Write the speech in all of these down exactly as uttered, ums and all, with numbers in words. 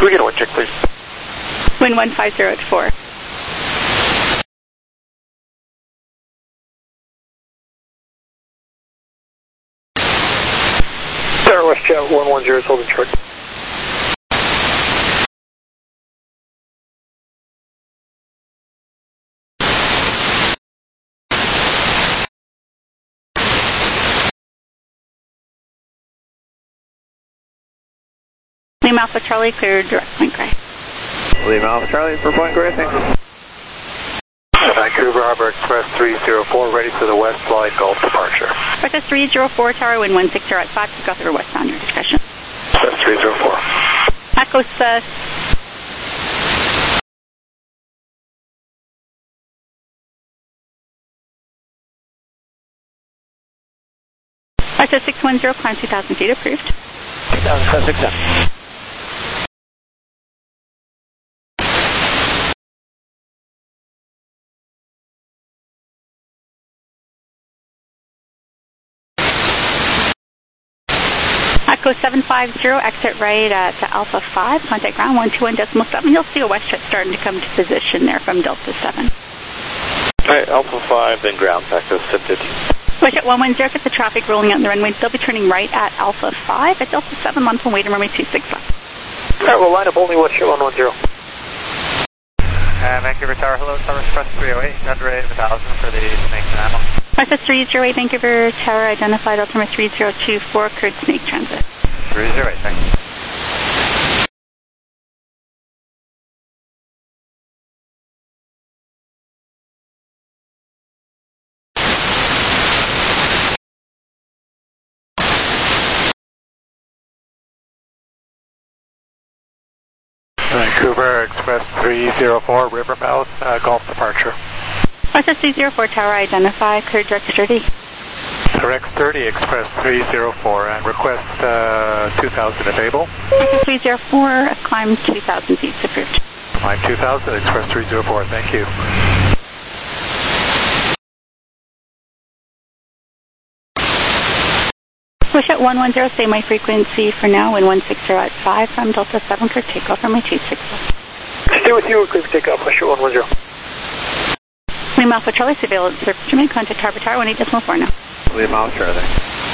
we get a wind check, please? Wind one five zero at four. Tower West Jet one one zero is holding short. Lima Alpha Charlie, clear direct point gray. Lima Alpha Charlie for point gray, thank you. Vancouver Harbor Express three zero four, ready for the west flight Gulf departure. Express three zero four, Tower, wind one six zero at five, take off over westbound, your discretion. Express three zero four. Echoes, uh, Express six one zero, climb two thousand feet, approved. two thousand, six seven. Echo seven five zero, exit right at Alpha five, contact ground one two one decimal seven. You'll see a west jet starting to come to position there from Delta seven. Alright, Alpha five, then ground, Echo seven fifty. West jet one one zero, get the traffic rolling out in the runway. They'll be turning right at Alpha five at Delta seven, line from waiting runway two six left. Alright, we'll line up only West Jet one one zero. Uh, Vancouver Tower, hello, Tower Express three oh eight, under rate of one thousand for the Snake and Ammo. Express three zero eight, Vancouver Tower, identified altimeter three zero two four, occurred snake transit. three zero eight, thank you. Vancouver Express three zero four, Rivermouth, uh, Gulf departure. Express three zero four, Tower, identify, clear direct thirty. Direct thirty, Express three zero four, and request uh, two thousand if able. Express three zero four, climb two thousand feet, approved. Climb two thousand, Express three zero four, thank you. Push at one one zero, stay my frequency for now, wind one six zero at five from Delta seven, clear takeoff from my two six left. Stay with you, clear takeoff, West Jet one one zero. Lima Alpha Charlie, surveillance service to contact Harbor Tower one eight decimal four now. Lima Alpha Charlie.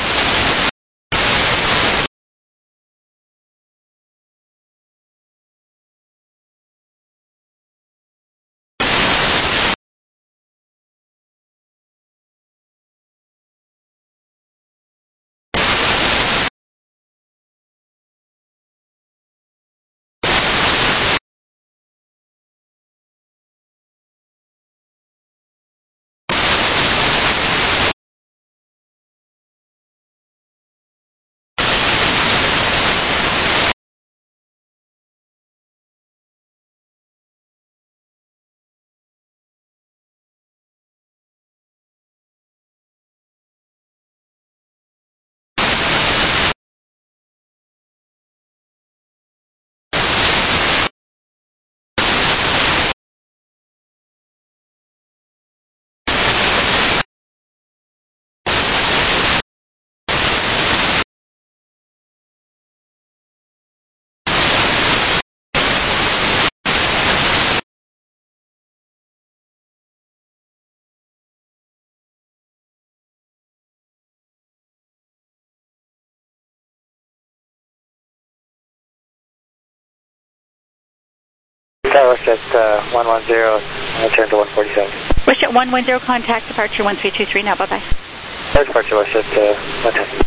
Tower West Jet uh, one one zero, return to one forty-seven. West Jet one one zero, contact departure one three two three now, bye bye. Departure West Jet uh, one ten.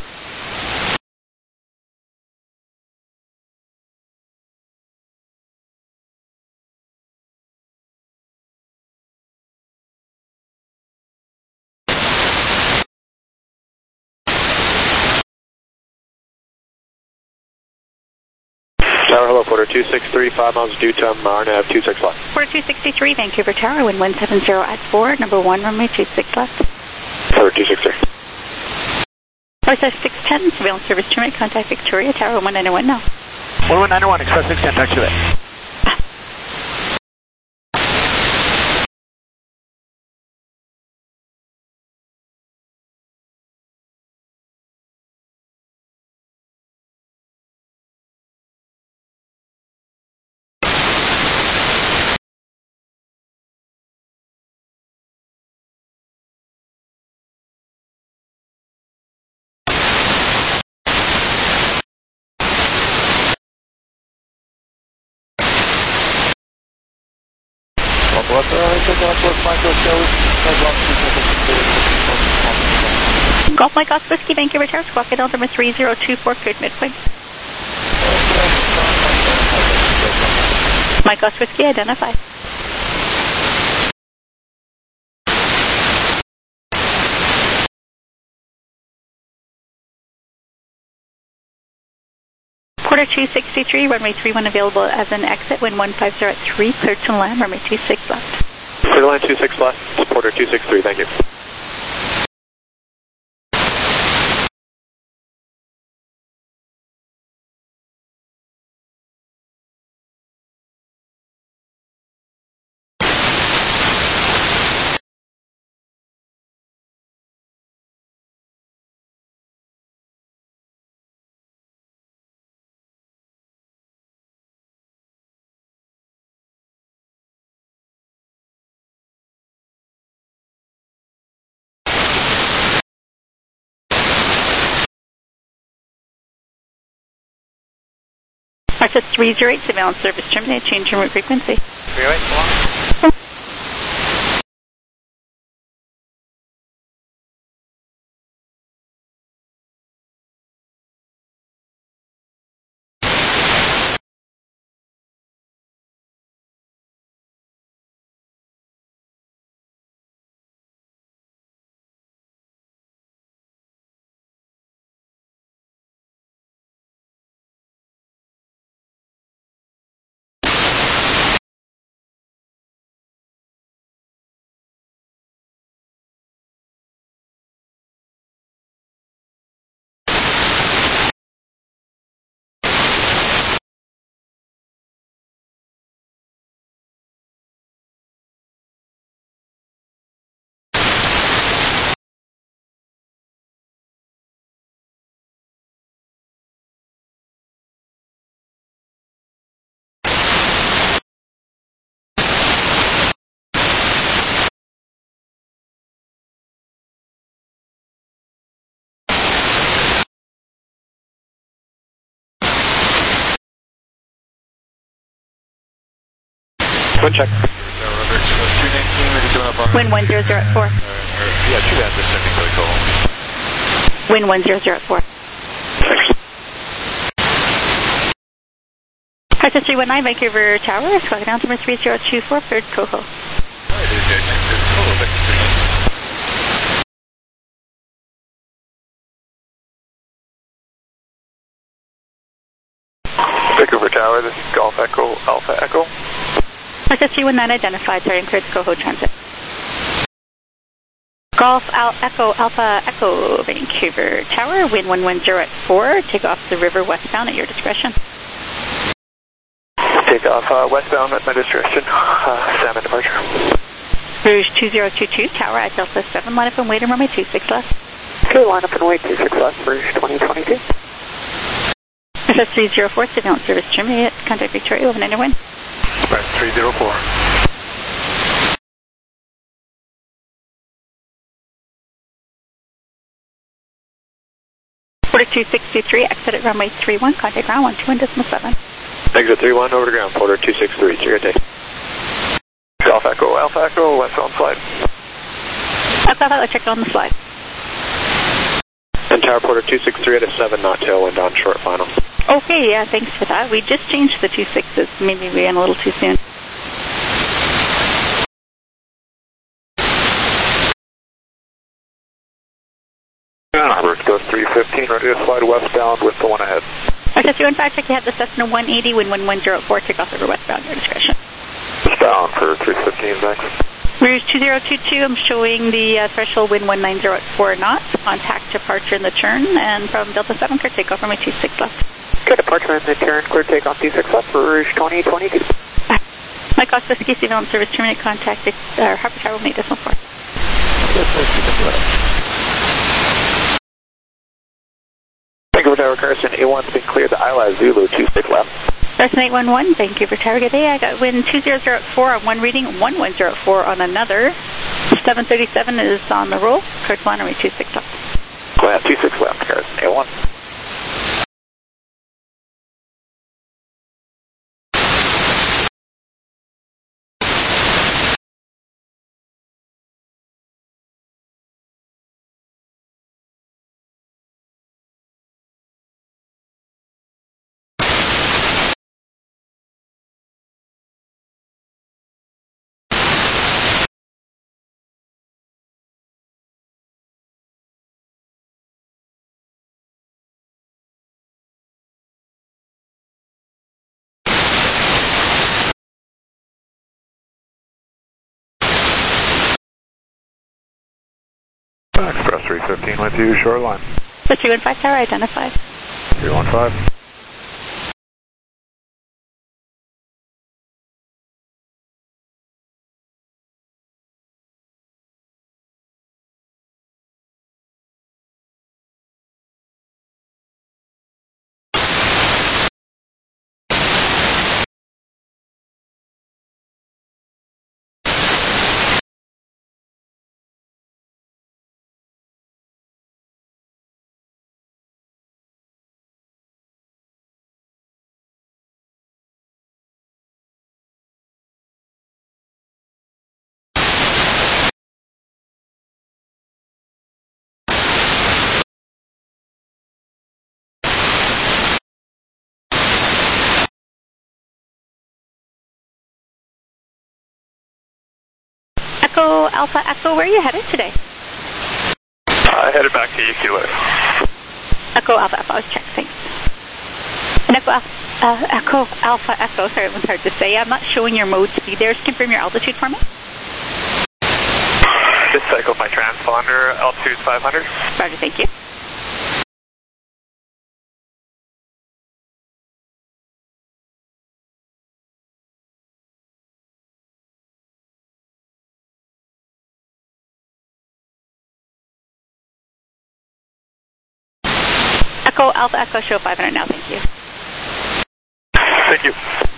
Tower, hello, Porter two six three, five miles due to R N A V two six left. Porter two sixty-three, Vancouver Tower, wind one seven zero at four, number one, runway two six left. Tower two six three. Process six ten, surveillance service to contact Victoria Tower one nine one now. one one nine one, Express six ten, taxi away. What uh, check out with Michael Kelly. Golf Mike Oscar Whiskey, Vancouver Tower, Squawk at Delta number three zero two four, cleared midpoint. Mike Oscar Whiskey, identify. Porter two sixty-three, runway three one available as an exit, wind one five zero at three, cleared to land, runway two six left. Clear to land two six left, Porter two sixty-three, thank you. Access three zero eight, surveillance service terminated, change in route frequency. three oh eight, so long. Wind check. Wind one zero zero at four. Yeah, two band descending really cool. Wind one zero zero at four. Access three one nine, Vancouver Tower, Squawk down number three zero two four, third Coho. Vancouver Tower, this is Golf Echo, Alpha Echo. Access three one nine identified, sorry, and cleared Coho transit. Golf Al Echo Alpha Echo, Vancouver Tower, wind one one zero at four, take off the river westbound at your discretion. Take off uh, westbound at my discretion, uh, salmon departure. Rouge two zero two two, Tower at Delta seven, line up and wait in runway two six left. Okay, line up and wait two six left, Rouge twenty twenty-two. S S three zero four, surveillance service terminated, contact Victoria, over nine wind. Express three zero four. Porter two sixty-three, exit at runway three one, contact ground one two one decimal seven. Exit three one over to ground, Porter two sixty-three, it's your good day. Golf Echo, Alpha Echo, westbound slide. Alpha Echo, check on the slide. And Tower Porter two sixty-three at a seven knot tailwind on short final. Okay, yeah, thanks for that. We just changed the two sixes. Maybe we ran a little too soon. Robert, go three fifteen, ready to slide westbound with the one ahead. Okay, so in fact, check you had the Cessna one eighty, wind one one zero four, take off over westbound, your discretion. Westbound for three fifteen, thanks. Rouge two zero two two, I'm showing the uh, threshold wind one nine zero at four knots, contact departure in the turn, and from Delta seven, clear takeoff from my two six left. Okay, departure in the turn, clear takeoff two six left for Rouge twenty twenty-two. Mike Oscar Whiskey, surveillance service terminate, contact uh, Harbour Tower, eight decimal four. Vancouver Tower, Carson, A one's been cleared to Isla Zulu two six left. Carson eight one one, Vancouver Tower, good day. I got wind two zero zero at four on one reading, one one zero at four on another. seven thirty-seven is on the roll, clear to land, runway two six left. Go ahead, two six left, Carson, A one. Express three fifteen with you, shoreline. The three one five tower identified. three one five. Echo Alpha Echo, where are you headed today? I uh, headed back to E Q A. Echo Alpha Echo, I was checked, thanks. And Echo, uh, Echo Alpha Echo, sorry, it was hard to say. I'm not showing your mode speed there. Just confirm your altitude for me. Just cycled my transponder, altitude five hundred. Roger, thank you. Echo Alpha Echo, show five hundred now, thank you. Thank you.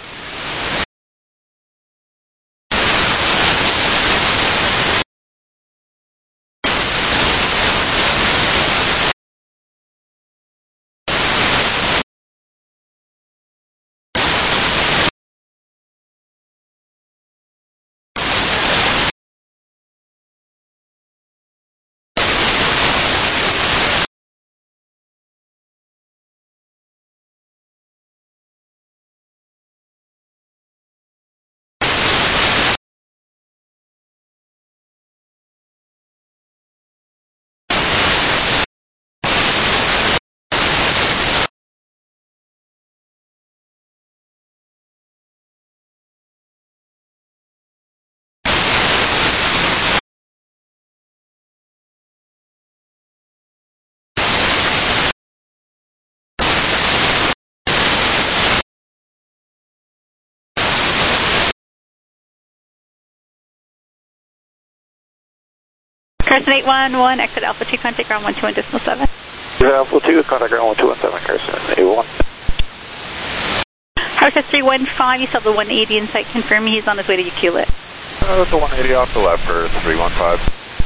Carson eight one one, exit Alpha two, contact ground one two one decimal seven. Alpha two, contact ground one two one seven, Carson eight one. Harvest three one five, you saw the one eighty in sight, confirm he's on his way to Ucluelet. Uh, that's a one eighty off the left for three one five.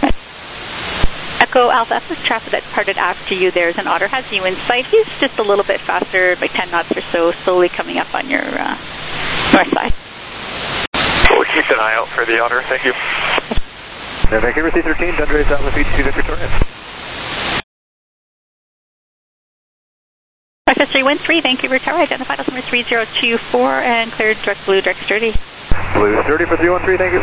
Echo Alpha F is traffic that parted after you. There's an otter, has you in sight. He's just a little bit faster, like ten knots or so, slowly coming up on your uh, north side. We'll keep an eye out for the otter, thank you. Yeah, Vancouver C thirteen, Dundree's Alpha feed to Victoria. Breakfast three one three, Vancouver Tower, identified as number three zero two four and cleared direct blue, direct sturdy. Blue thirty for three one three, thank you.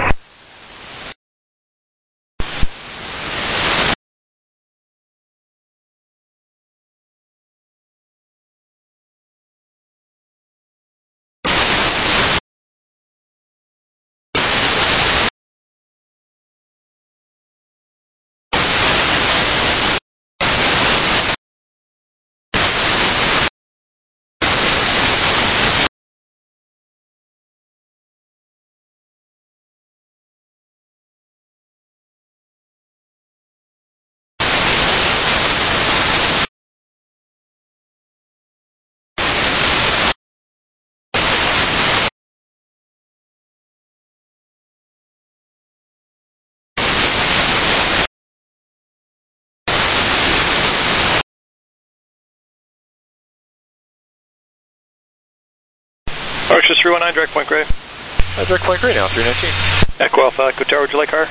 Archer three one nine, direct point gray. Uh, direct point gray now, three nineteen. Echo Alpha, Echo Tower, would you like higher?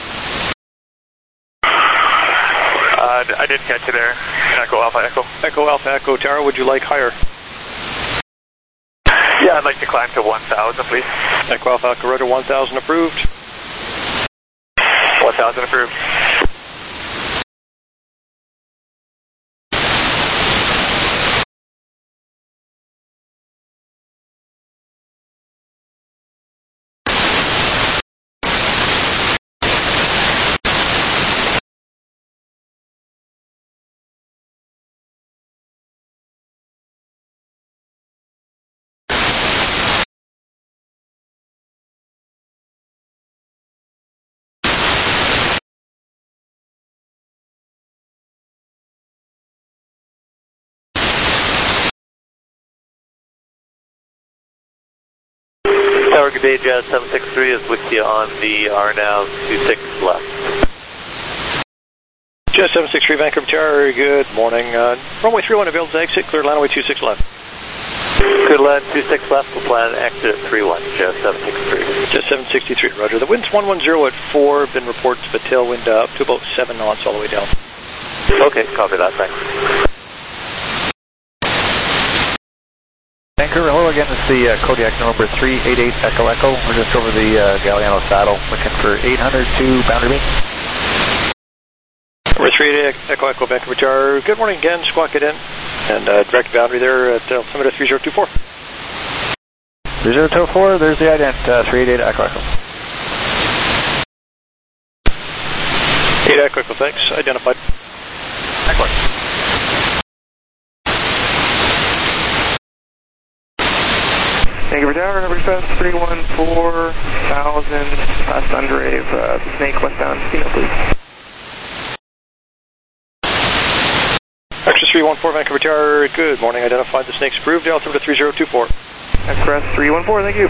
Uh, I didn't catch you there. Echo Alpha, Echo. Echo Alpha, Echo Tower, would you like higher? Yeah, I'd like to climb to one thousand, please. Echo Alpha, Echo Roger, one thousand approved. one thousand approved. Tower, good day, Jazz seven six three is with you on the R now two six left. Jazz seven six three, Vancouver Tower, good morning. Uh, runway three one available to exit, clear landway two six left. Good land, two six left, we'll plan exit at three one, Jazz seven six three. Jazz seven sixty-three, roger. The wind's one one zero at four, been reported to the tailwind up to about seven knots all the way down. Okay, copy that, thanks. Vancouver, hello again. It's the uh, Kodiak number three eight eight Echo Echo. We're just over the uh, Galiano Saddle, looking for eight hundred to boundary beam. Number three eight eight Echo Echo, Vancouver Tower. Good morning again, squawk it in. And uh, direct boundary there at uh, altimeter three zero two four. three zero two four, there's the ident, uh, three eight eight Echo Echo. eight Echo Echo, thanks. Identified. Echo Echo. Vancouver Tower, number request three one four thousand, uh, Sundrave, uh, Snake westbound, Casino, please. Express three one four, Vancouver Tower, good morning. Identified, the Snake's approved, altimeter three zero two four. Express three one four, thank you.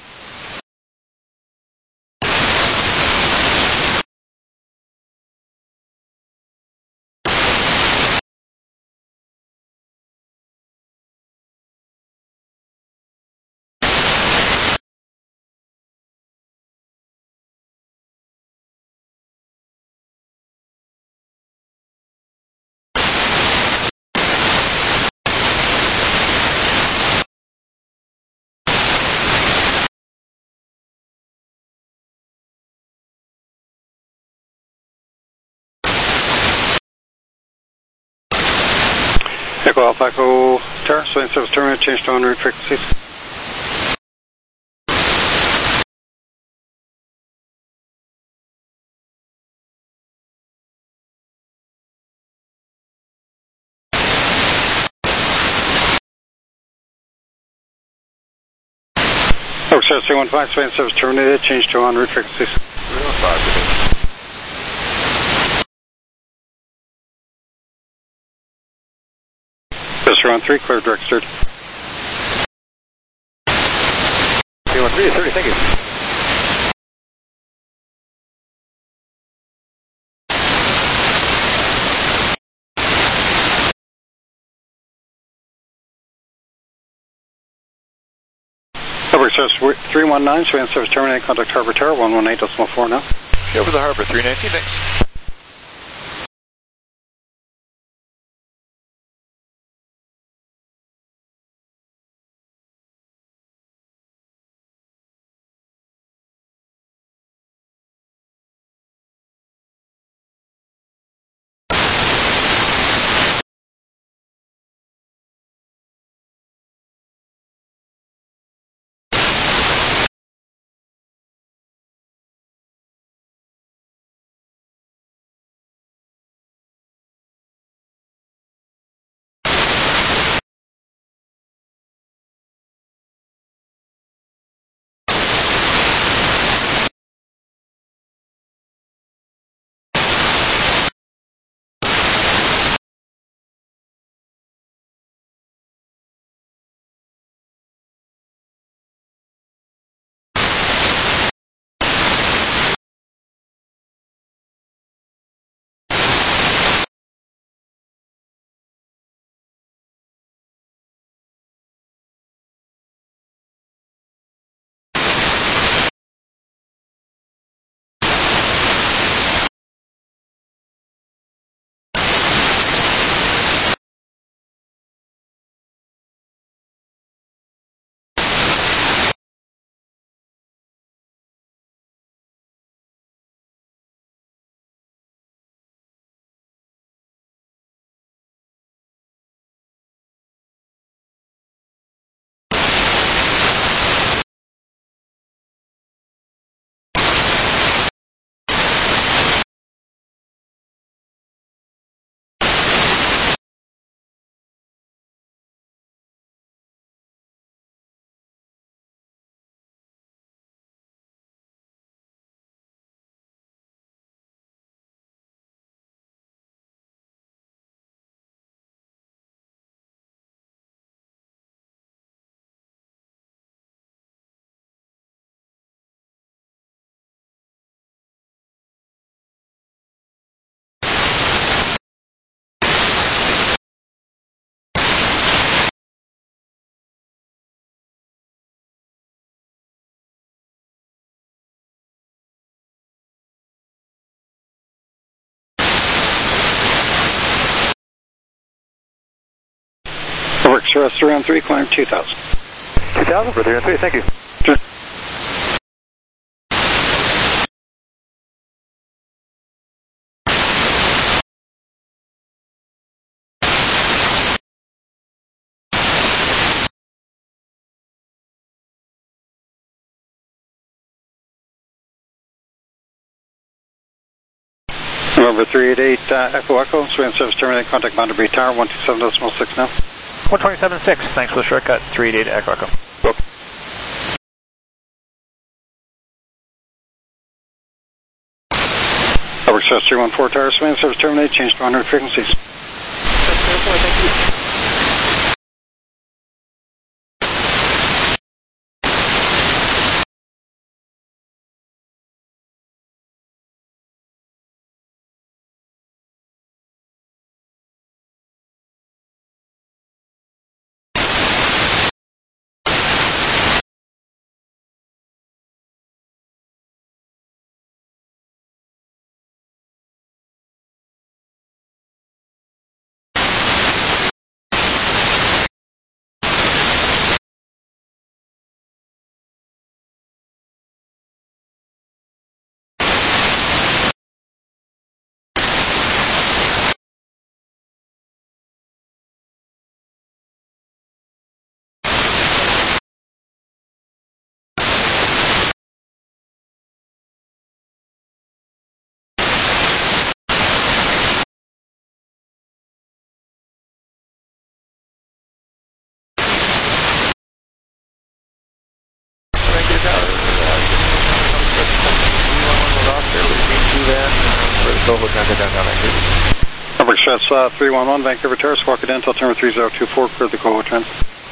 Echo Alpha Echo Tower, swing service terminal, change to en route frequencies. Oak Star three one five, swing service terminated, change to en route frequencies. Just around three, clear direct thirty. three one three, thirty, thank you. Oak Star three one nine, swing service terminated, contact Harbor Tower, one one eight point four now. Over the harbor, three nineteen, thanks. S three one three, climb two thousand. two thousand for three one three, thank you. Sure. November three eight eight, uh, Echo Echo, Swing service terminate, contact Boundary Tower, one two seven point six now. one twenty-seven point six, thanks for the shortcut, three eight eight Echo Echo. Go. Over Express three one four Tower, Swing service terminate, change to one hundred frequencies. Thank you. Number Express uh, three one one, Vancouver Tower, Squawk Dental, terminal three zero two four, clear the Coho Transit.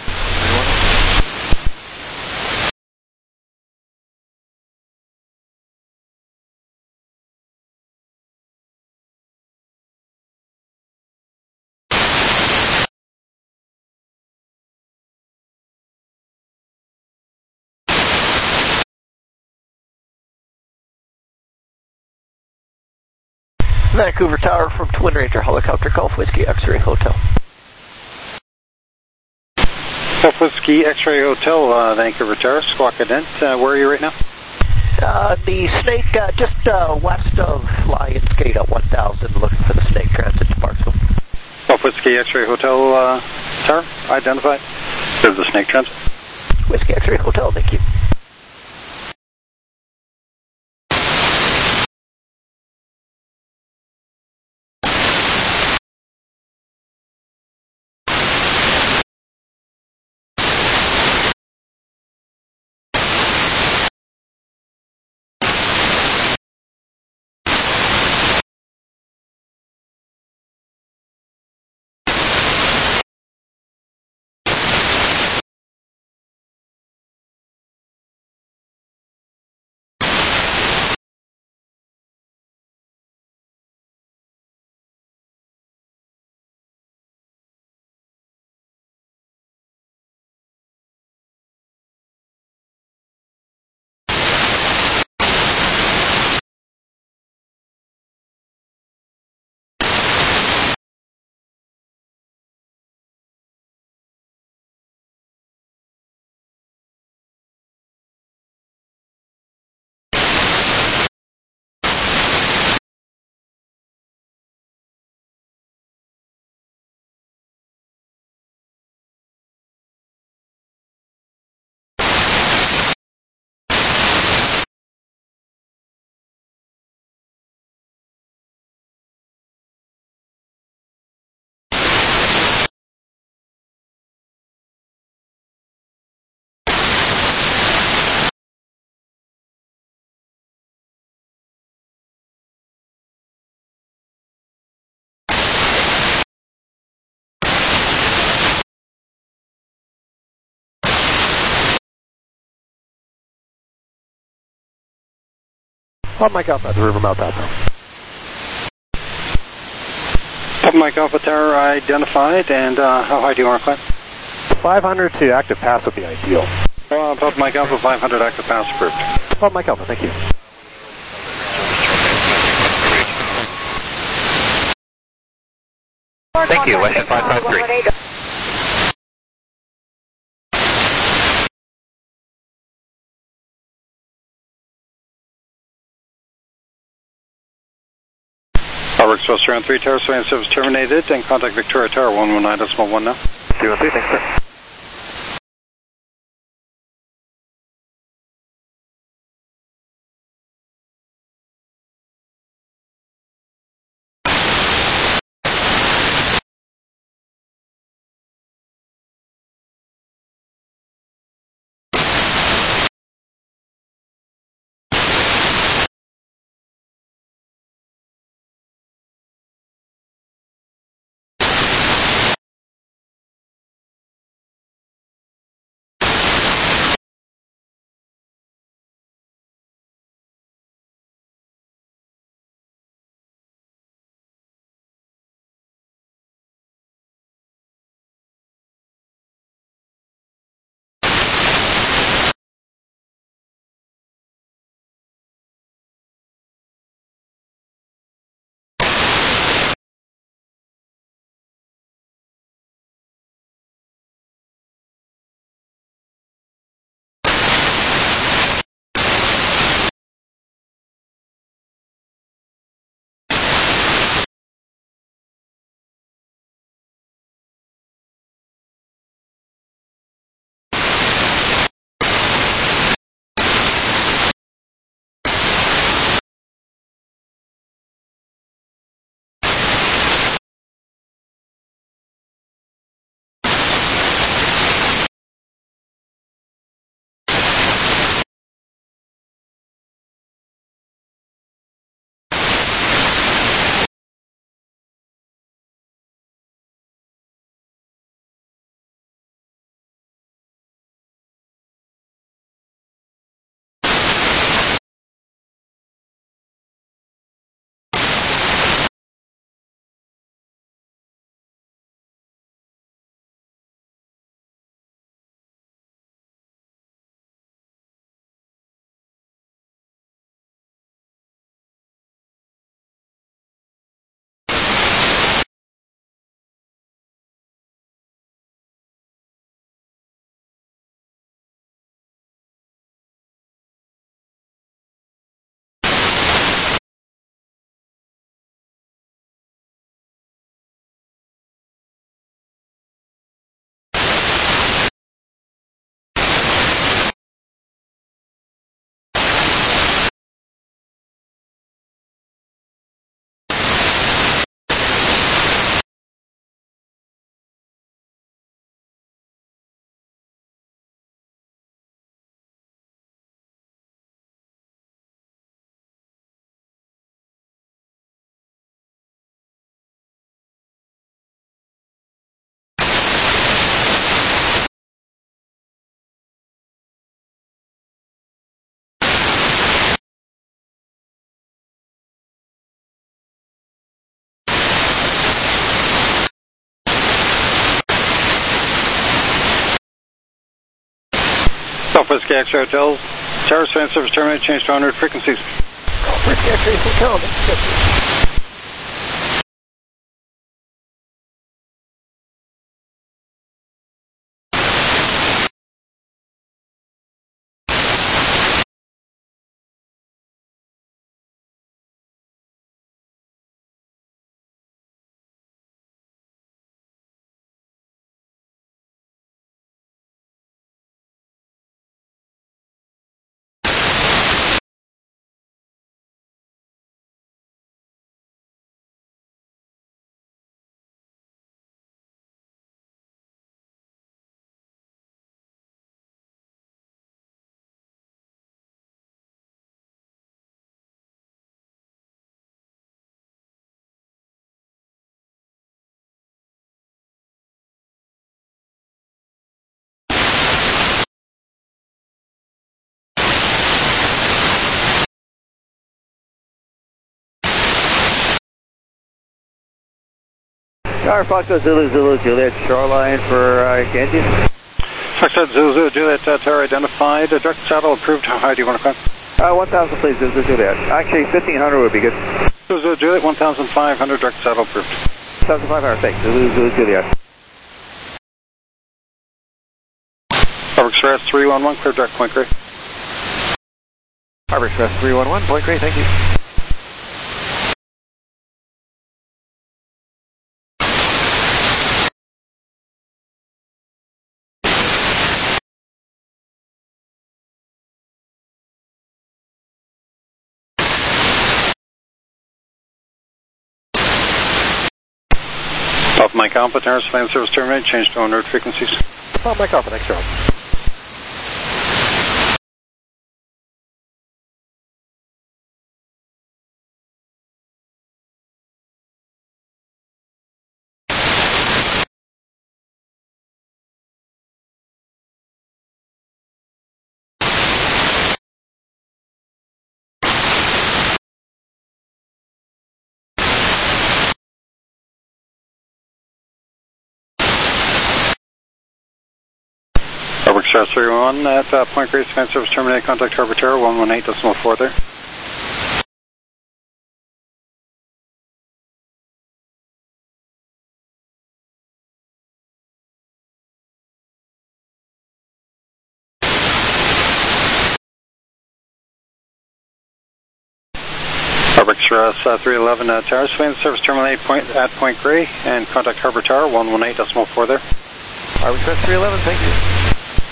Vancouver Tower from Twin Ranger Helicopter, Golf Whiskey X-Ray Hotel. Golf Whiskey X-Ray Hotel, uh, Vancouver Tower, Squawk Dent. Uh, where are you right now? Uh, the Snake, uh, just uh, west of Lions Gate at one thousand, looking for the Snake Transit to Parksville. Golf Whiskey X-Ray Hotel, uh, Tower, identified. There's the Snake Transit. Whiskey X-Ray Hotel, thank you. Pop Mike Alpha, the Rivermouth Alpha. Pop Mike Alpha Tower identified, and uh, how high do you want to climb? five hundred to active pass would be ideal. Uh, Pop Mike Alpha five hundred active pass approved. Pop Mike Alpha, thank you. Thank you, Western five five three. Harbor Express three one three Tower, so service terminated, and contact Victoria Tower one one nine decimal one now. three one three, thanks sir. Southwest X-ray Hotel, Tower Span service terminated, change to one hundred frequencies. Southwest X-ray Hotel, that's Tower Foxtrot Zulu Zulu Juliet Shoreline for uh, Ganges. Foxtrot Zulu Zulu Juliet uh, Tower identified. Uh, direct saddle approved. How high do you want to climb? Uh, one thousand please, Zulu Juliet. Actually, fifteen hundred would be good. Zulu Zulu Juliet, one thousand five hundred, direct saddle approved. one thousand five hundred, thanks. Zulu Zulu Juliet. Harbor Express three one one, clear direct point gray. Harbor Express three one one, point gray, thank you. Mike Alpha, Tower, land service terminated, change to on-road frequencies. Oh, Mike Alpha, next round. Harbor Express three one one at uh, Point Grace, land service terminated, contact Harbor Tower, one one eight decimal four there. Harbor Express uh, three eleven at Tower, land service terminated point, at Point Grey, and contact Harbor Tower, one one eight decimal four there. Harbor Express three eleven, thank you.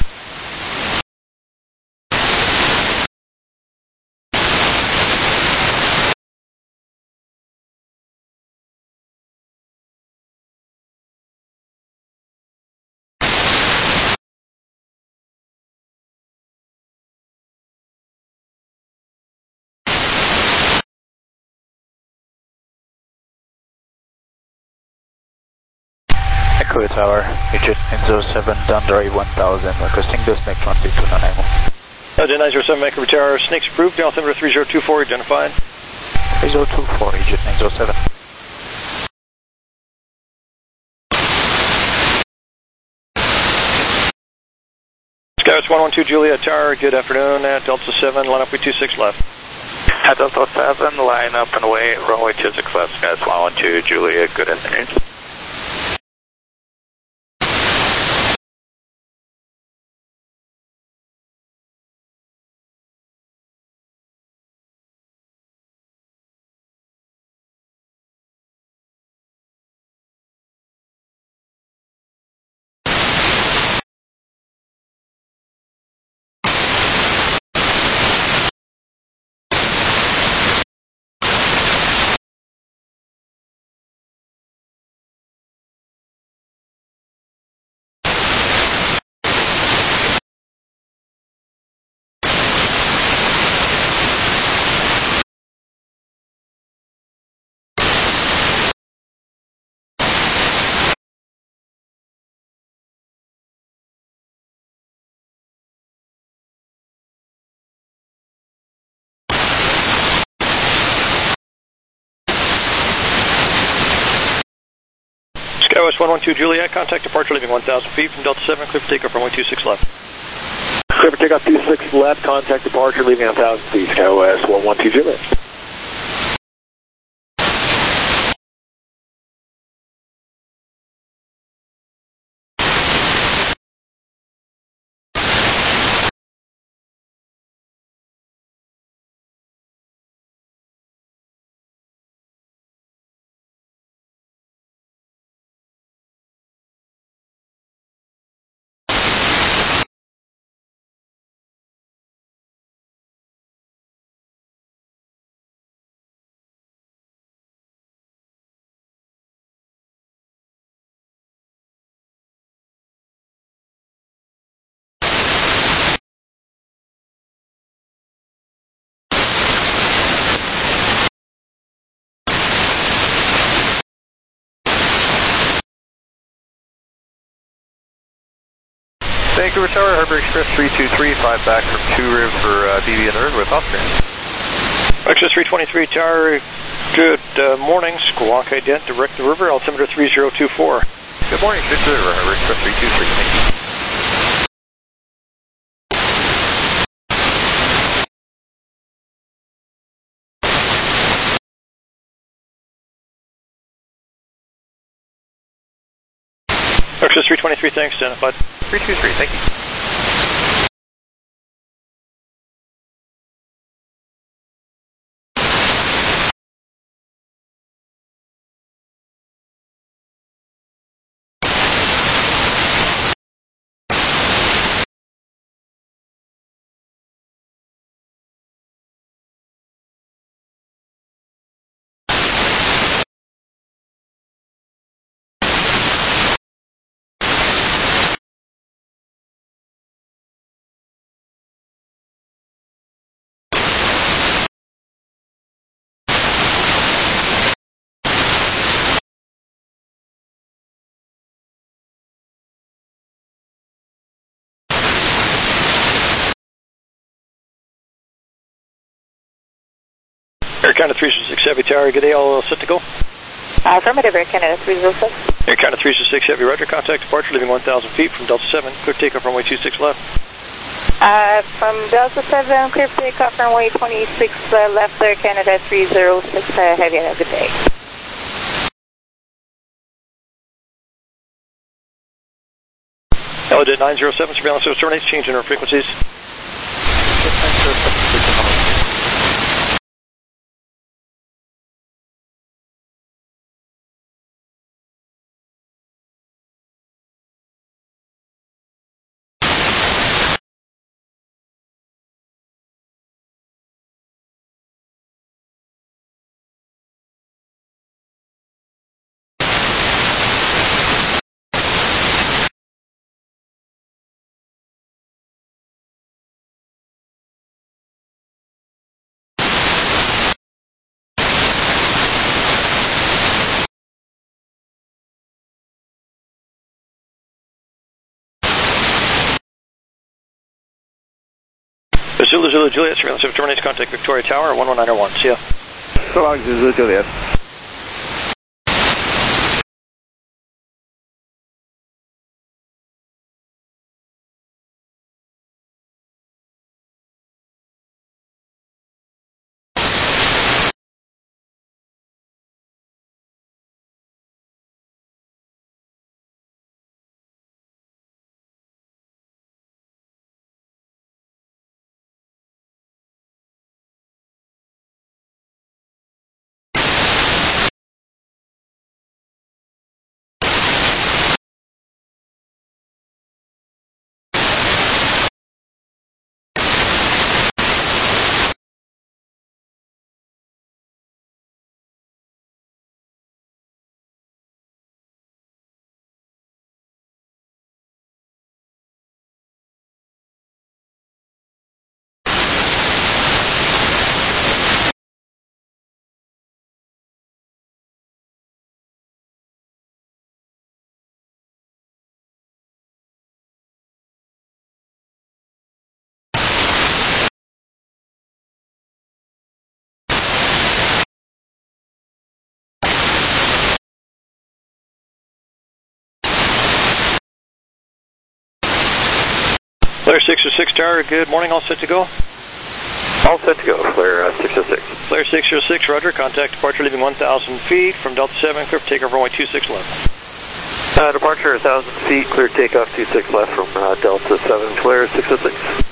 Echo Tower, Agent nine zero seven, down the right one thousand, requesting the snake runway two nine nine. Agent nine zero seven, Echo Tower, snakes approved, down altimeter three zero two four, identified. three zero two four, Agent nine zero seven. Skywest one one two, Juliet Tower, good afternoon, at Delta seven, line up with two six left. At Delta seven, line up and away, runway two six left, Skywest one one two, Juliet, good afternoon. Skywest one one two, Juliet, contact departure leaving one thousand feet from Delta seven, clear for takeoff runway two six left. Clear for takeoff two six left, contact departure leaving one thousand feet, Skywest one one two, Juliet. Vancouver Tower, Harbor Express three two three, five back from Two River for uh, B B and Earth with Austrian. Express three twenty-three Tower, good uh, morning, squawk ident, direct the river, altimeter three zero two four. Good morning, good river, Harbor Express three two three, thank you. Express three twenty-three, thanks, identified. three two three, thank you. Air Canada three zero six Heavy Tower, good day, all set to go. Affirmative, Air Canada three zero six. Air Canada three zero six Heavy, roger, contact departure, leaving one thousand feet from Delta seven, clear takeoff runway two six left. Uh, from Delta seven, clear takeoff runway twenty-six uh, left, Air Canada three zero six uh, Heavy, have a good day. Elliott nine zero seven, surveillance service terminates, change in our frequencies. Zulu Zulu Juliet, surveillance service terminates, contact Victoria Tower, one one nine oh one, see ya. So long, Zulu Juliet. Flare six oh six Tower, good morning, all set to go? All set to go, Flare uh, six oh six. Flare six oh six, roger, contact departure leaving one thousand feet from Delta seven, clear takeoff runway two six left. Uh, departure one thousand feet, clear takeoff two six left from uh, Delta seven, Flare six oh six.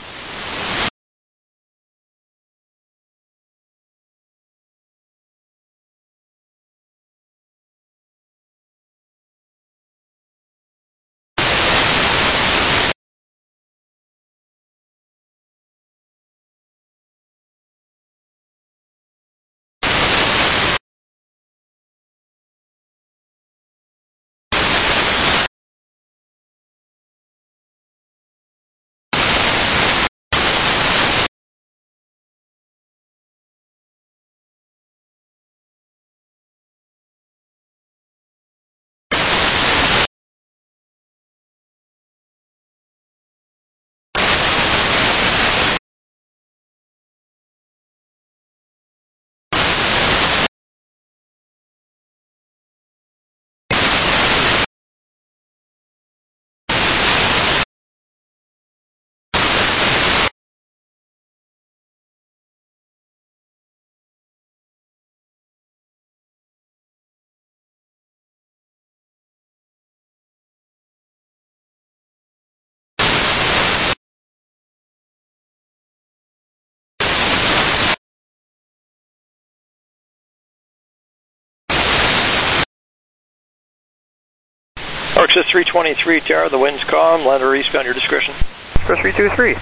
Arc three twenty-three Tower, the wind's calm, land or eastbound, your discretion. three two three.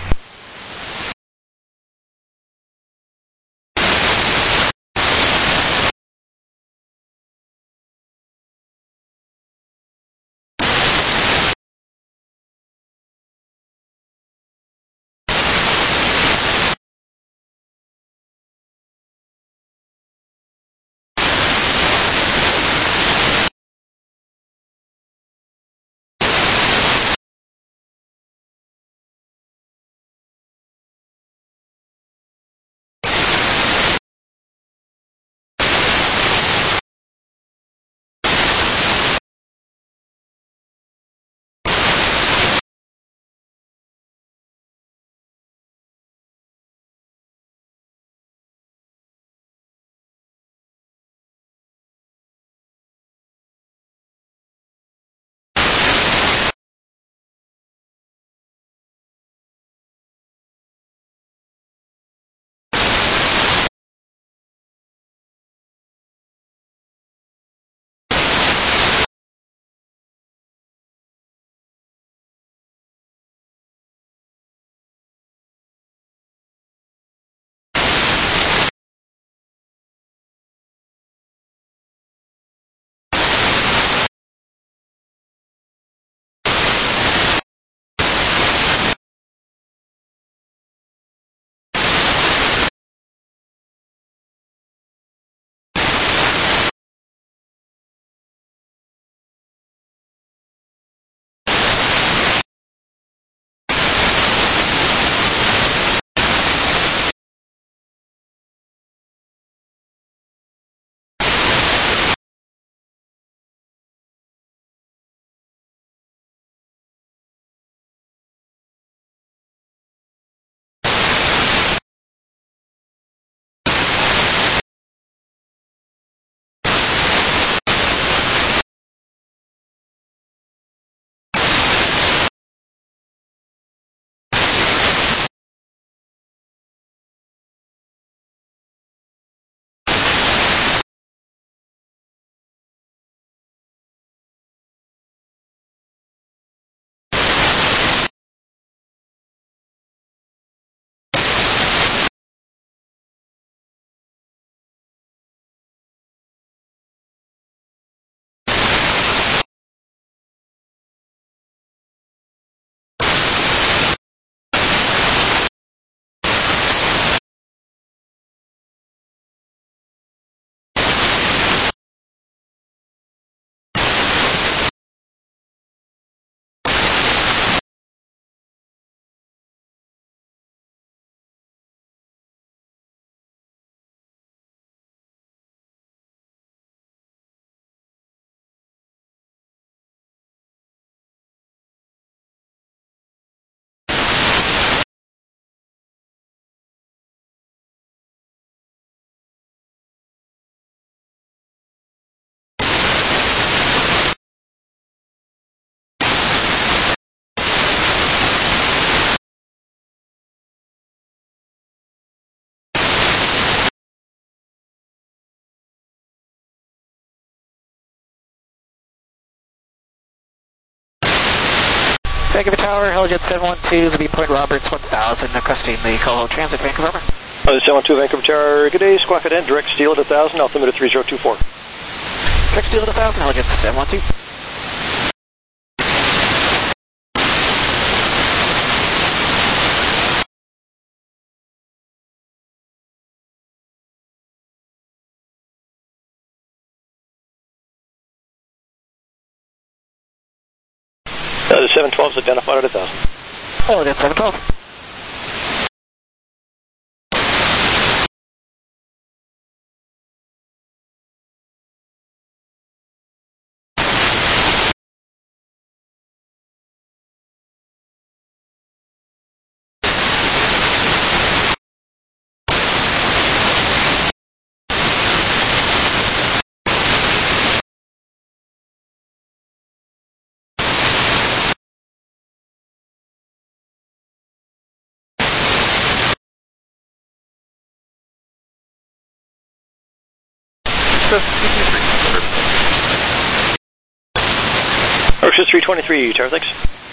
Vancouver Tower, Helijet seven one two, the B Point Roberts one thousand, requesting the Coho Transit, Vancouver. Uh, seven one two, Vancouver Tower, good day, Squawk Cadet, direct steel at one thousand, altimeter three zero two four. Direct steel at one thousand, Helijet seven one two. Uh, the seven twelve is identified at one thousand. Oh, that's seven twelve. Ocean three twenty-three, Tower six.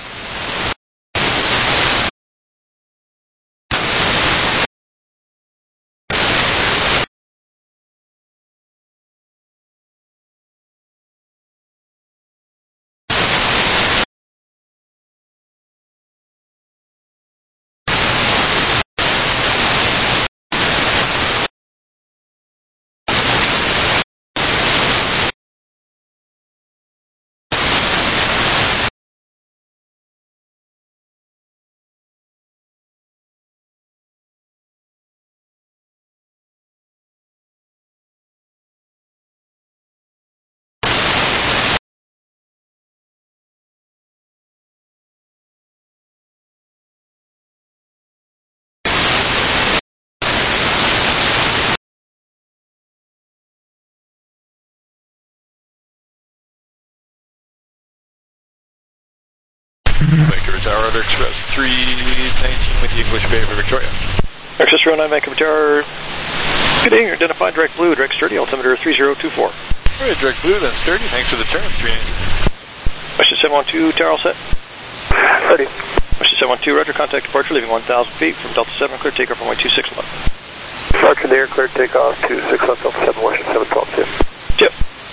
Vancouver Tower, Other Express three nineteen with the English Bay for Victoria. Access three oh nine, Vancouver Tower. Good day, you're identified direct blue, direct sturdy, altimeter three zero two four. All right, direct blue, then sturdy. Thanks for the turn, three nineteen. Western seven one two, tower all set. Ready. Western seven one two, roger, contact departure, leaving one thousand feet from Delta seven, clear takeoff runway two six left. Departure there, clear takeoff, two six left, Delta seven, Washington seven twelve two. Yep.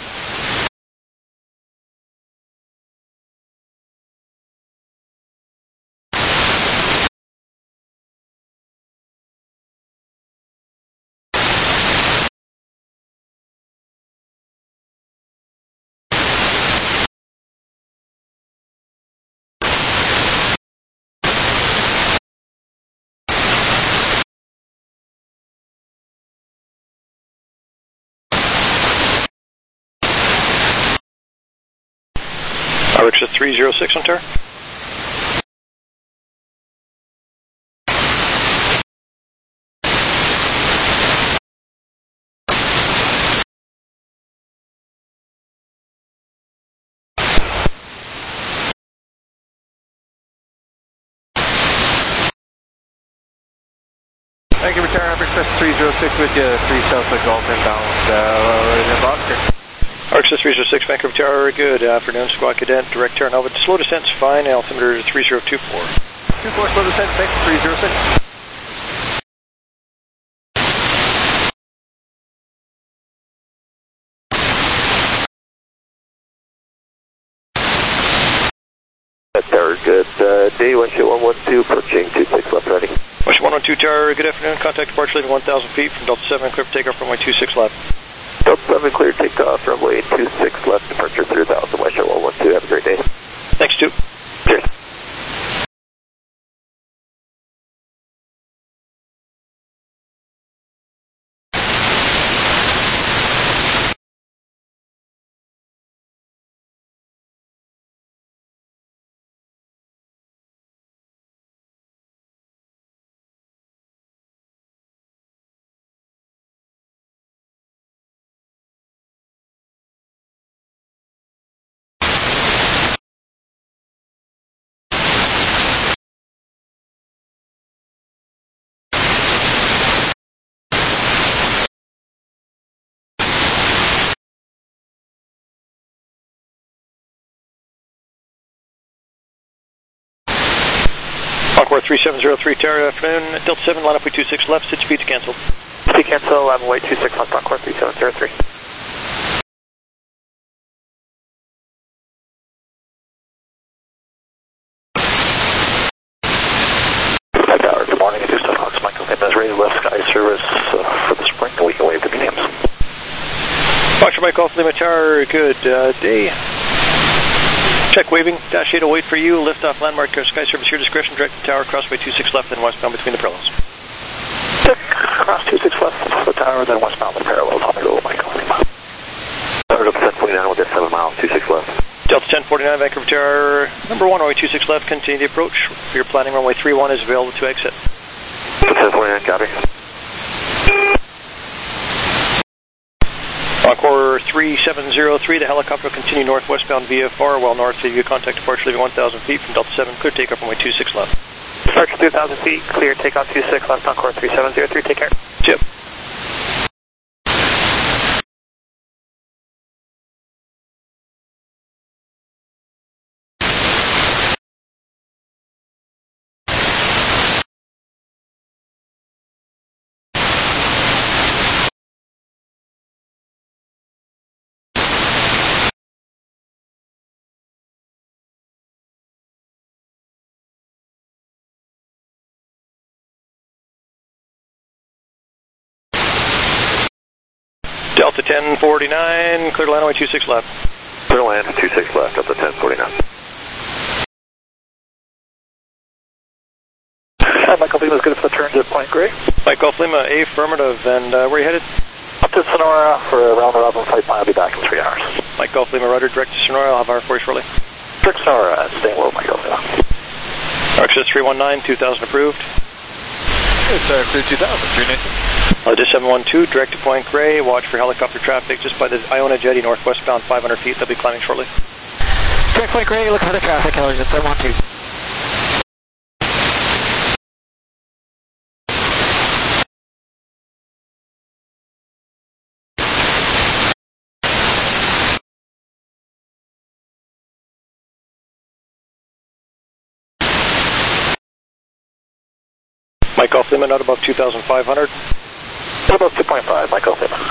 R X three zero six on tower. Vancouver Tower, Upper Express three zero six with you, three Southwood Golf inbound, uh, in Oscar. R X three zero six, Vancouver Tower, good afternoon, Squawk Cadet, direct turn over. Slow descent's fine, altimeter three zero two four. two four, slow descent, thanks, three zero six. Tower, good uh, day, Western one one two, approaching two six left ready. Western one one two Tower, good afternoon, contact departure leaving one thousand feet from Delta seven, clear for takeoff runway two six left. Delta seven, clear takeoff, runway two six left, departure three thousand, Western one one two, have a great day. Thanks, two. Cheers. Encore three seven zero three Tower, afternoon. Delta seven, line up way two six left, sit speed to cancel. Speed cancel, I'm way two six left, Encore three seven zero three. Hi Tower, good morning, Houston Hawks, Michael Lima ready to left sky service uh, for the spring, and we can wave the mediums. Foxtrot Mike Golf Lima Tower, good uh, day. Check waving, dash eight will wait for you, lift off landmark, sky service, your discretion, direct to tower, crossway two six left, then westbound between the parallels. Check, cross two six left, the tower, then westbound the parallels, on the go, Michael Lima. Tower Delta ten forty-nine, we'll get seven miles, two six left. Delta ten forty-nine, Vancouver Tower, number one, runway two six left, continue the approach. For your planning, runway three one is available to exit. Delta ten forty-nine, copy. Encore three seven zero three, the helicopter will continue northwestbound V F R, while north of you contact departure leaving one thousand feet from Delta seven, clear takeoff runway two six left. Departure two thousand feet, clear takeoff two six left, Encore three seven zero three, take care. Chip. Delta ten forty-nine, clear to land away two six left. Clear to land two six left, Delta ten forty-nine. Hi, Michael Lima is good for the turn to Point Grey. Mike Golf Lima, affirmative, and uh, where are you headed? Up to Sonora for a round robin flight plan. I'll be back in three hours. Mike Golf Lima, rudder direct to Sonora, I'll have our for you shortly. Direct Sonora, staying low, Michael Lima. Access three one nine, two thousand approved. It's uh, clear two thousand, three nineteen. Uh, just seven one two, direct to Point Grey, watch for helicopter traffic just by the Iona Jetty, northwestbound five hundred feet, they'll be climbing shortly. Direct Point Grey, look for the traffic, Elliot, seven one two. Mike Golf Lima, not above two thousand five hundred. Not above two point five, Mike Golf Lima.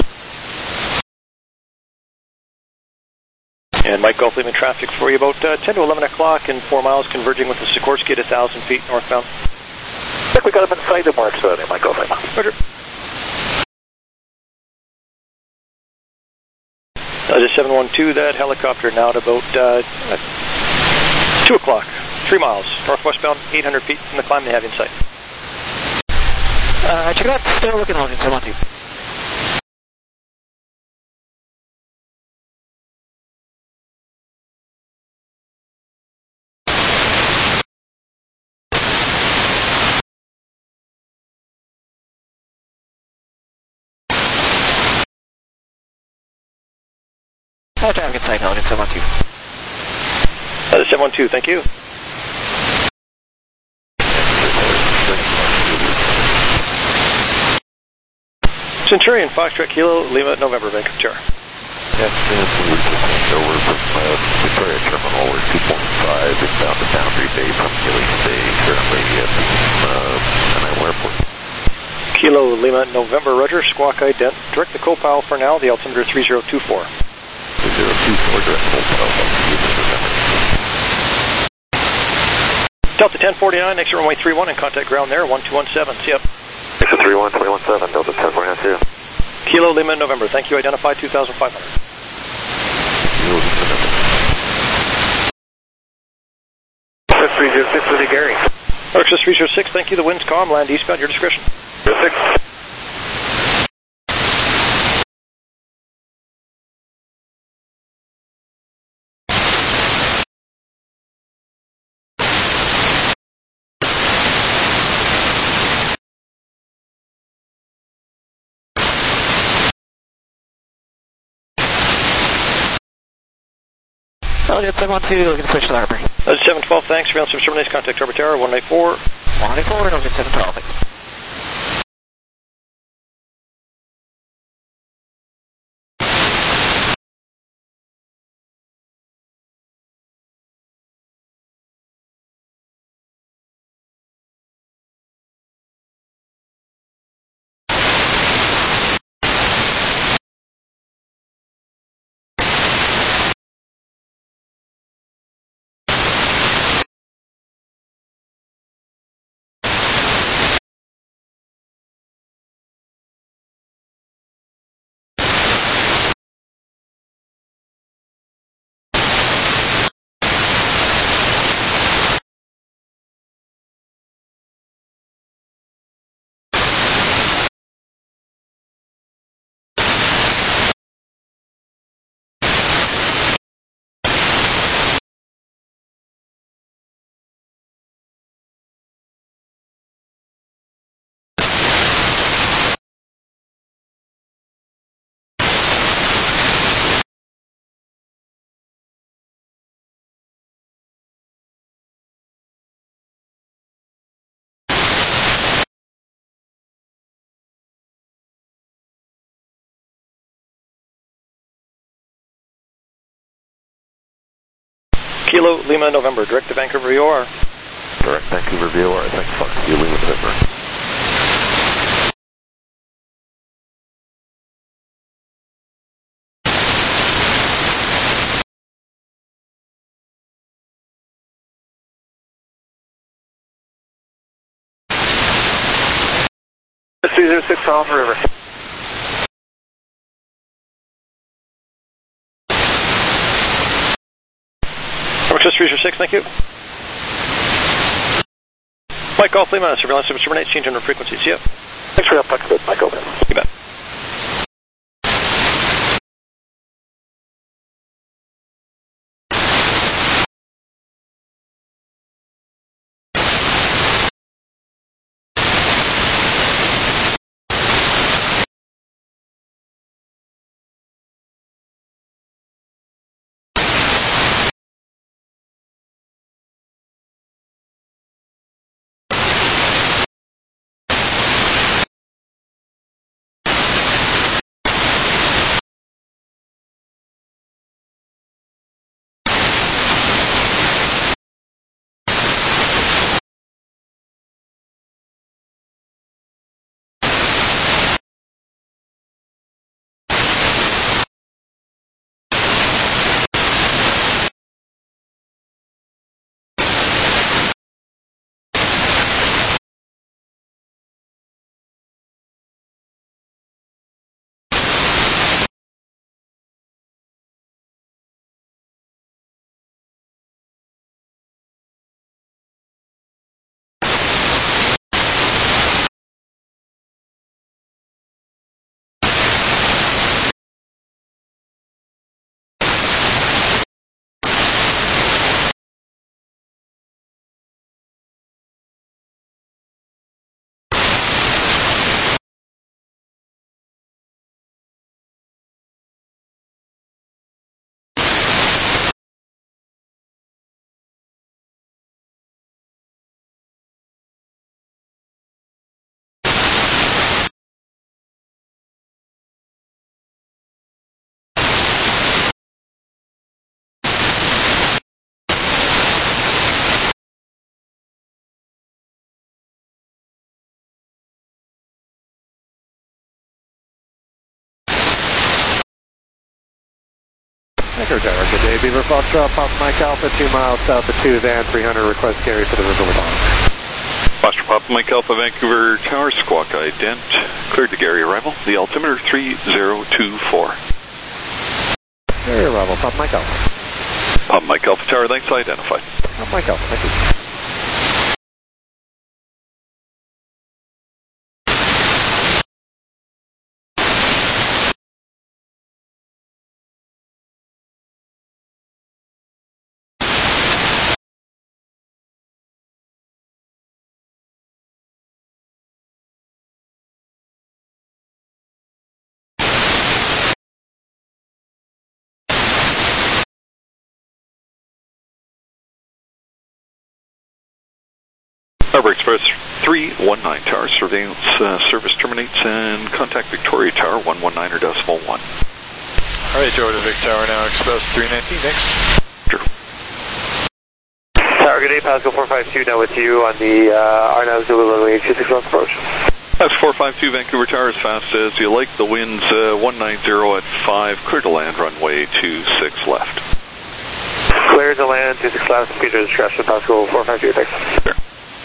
And Mike Golf Lima traffic for you about uh, ten to eleven o'clock and four miles converging with the Sikorsky at one thousand feet northbound. I think we got him inside the marks early, Mike Golf Lima. Roger. Uh, just seven one two, that helicopter now at about uh, two o'clock, three miles, northwestbound, eight hundred feet from the climb they have in sight. Uh, check it out, still looking on it, seven one two. Oh, traffic in sight, Elgin, seven one two. Uh, seven one two, thank you. Centurion, Foxtrot Kilo, Lima, November, Vancouver Tower. Yes, we're just over from uh, Victoria Terminal. We're two point five inbound to Boundary Bay from Gillies Bay, currently at uh, Nanaimo Airport. Kilo, Lima, November, Roger, squawk ident. Direct the co-pilot for now, the altimeter three zero two four. three zero two four, direct co-pilot. Delta ten forty-nine, exit runway three one and contact ground there, one two one seven, see ya. Exit three one, three one seven, Delta ten forty-nine, see ya. Kilo, Lima, November, thank you, identify two thousand five hundred. three zero six, Lily Gary. Access three zero six, thank you, the wind's calm, land eastbound, your discretion. zero six. Elliot, seven one two, looking to switch to the harbor. Uh, seven twelve, thanks, surveillance service terminates, contact Harbor Tower, one eight four. one eight four, Elliot, seven twelve. Kilo Lima November, direct to Vancouver V O R. Direct Vancouver V O R, thanks, Fox Kilo Lima November. three zero six Alpha River. Access three zero six, thank you. Mike Golf Lima, surveillance service terminates, change under frequencies, yep. Thanks for your help, Mike. Mike, over. You bet. Anchor Tower, good day. Beaver Foxtrot, Papa Mike Alpha, two miles south of two, van three hundred, request carry for the River Ladon. Foster Papa Mike Alpha, Vancouver Tower, squawk ident, cleared to Gary arrival, the altimeter three zero two four. Gary arrival, Papa Mike Alpha. Papa Mike Alpha Tower, thanks, identified. Papa Mike Alpha, thank you. Harbor Express three one nine Tower, surveillance uh, service terminates and contact Victoria Tower one one nine or decimal one. Alright, over to Vic Tower now, Express three nineteen, next. Sure. Tower, good day, Pascal four five two, now with you on the uh, R nine Zulu runway two six one approach. That's four five two Vancouver Tower, as fast as you like. The wind's uh, one nine zero at five, clear to land, runway two six left. Clear to land, two six left, speed of discretion, Pascal four five two, thanks. Sure.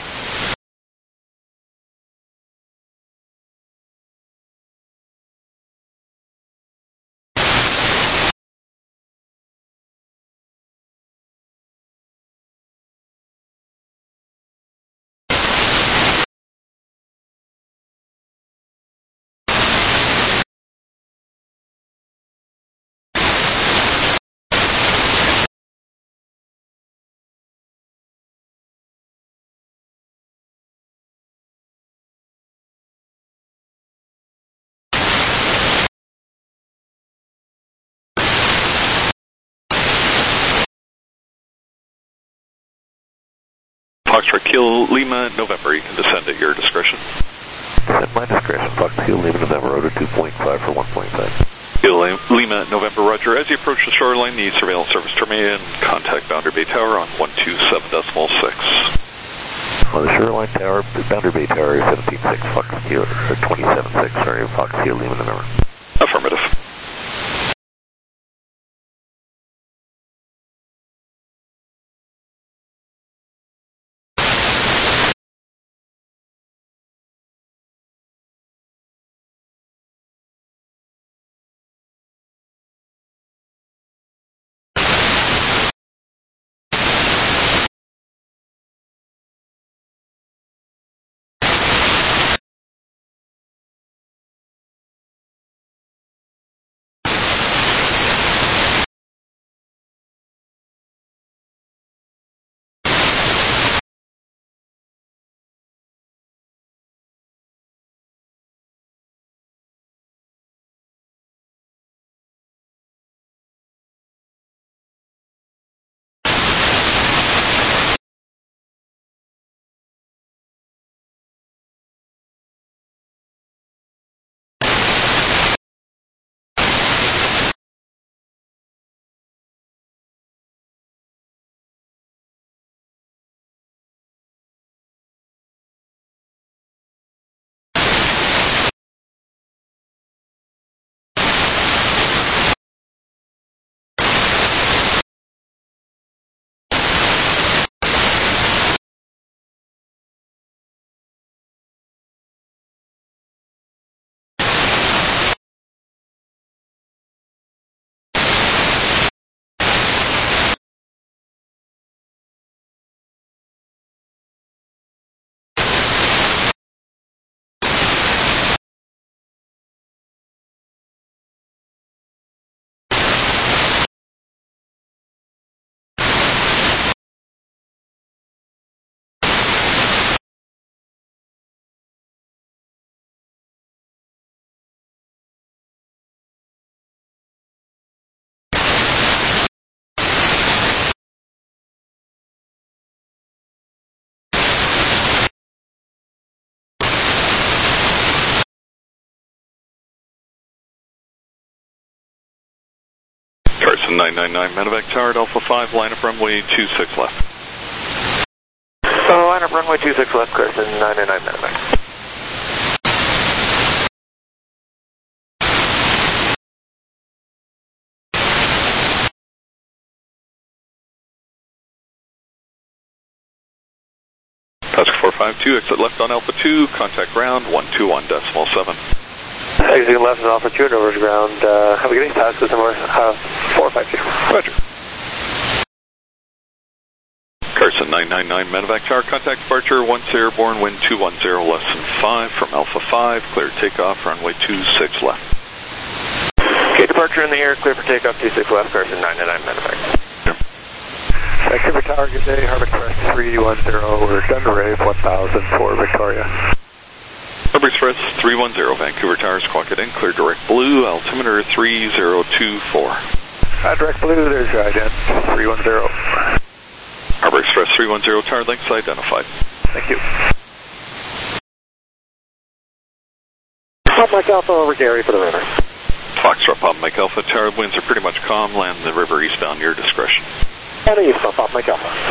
Foxtrot Kilo Lima November, you can descend at your discretion. At my discretion, Fox Kilo Lima November, order two point five for one point five. Kilo Lima, November, Roger. As you approach the shoreline, the surveillance service terminated and contact Boundary Bay Tower on one two seven decimal six. On the shoreline tower, Boundary Bay Tower, seventeen six Fox Kilo, or twenty-seven six, sorry, Fox Kilo Lima, November. Affirmative. Carson nine nine nine, Medevac Tower at Alpha five, line up runway two six left. Uh, line up runway two six left, Carson nine nine nine, Medevac. Passenger four five two, exit left on Alpha two, contact ground one two one decimal seven. Exiting left on Alpha two, over to ground. Uh, have a good day, pass with number uh, four five two. Roger. Carson nine nine nine, Medevac Tower, contact departure, once airborne, wind two one zero, less than five from Alpha five, clear takeoff, runway two six left. Okay, departure in the air, clear for takeoff, two six left, Carson nine nine nine, Medevac. Yeah. Vancouver Tower, good day, Harbor Express three one zero, we're Thunder Wave one thousand for Victoria. Harbor Express three one zero, Vancouver Tower, squawk it in, clear direct blue, altimeter three zero two four. Uh, direct blue, there's your ident, three one zero. Harbor Express three one zero, tower lengths identified. Thank you. Pop Mike Alpha over Gary for the river. Foxtrot, Pop Mike Alpha, tower winds are pretty much calm, land the river eastbound, your discretion. And east, Pop Mike Alpha.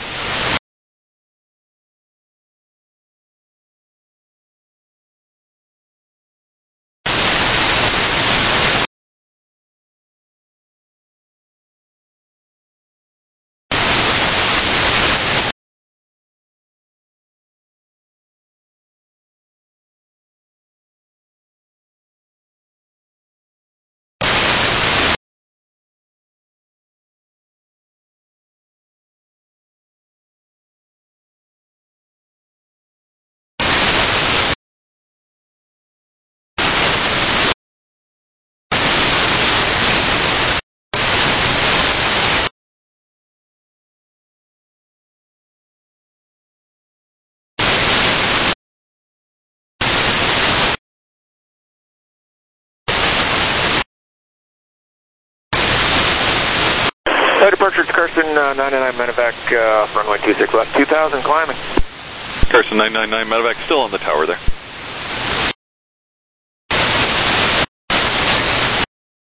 Uh, departure to Carson uh, nine nine nine, Medevac, uh, runway two six left, two thousand climbing. Carson nine nine nine, Medevac still on the tower there.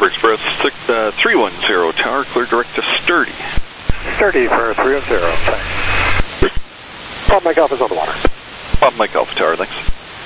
Harbor Express six, uh, three one zero tower, clear direct to Sturdy. Sturdy for three one zero, thanks. Bob Mike Alpha's on the water. Bob Mike Alpha Tower, thanks.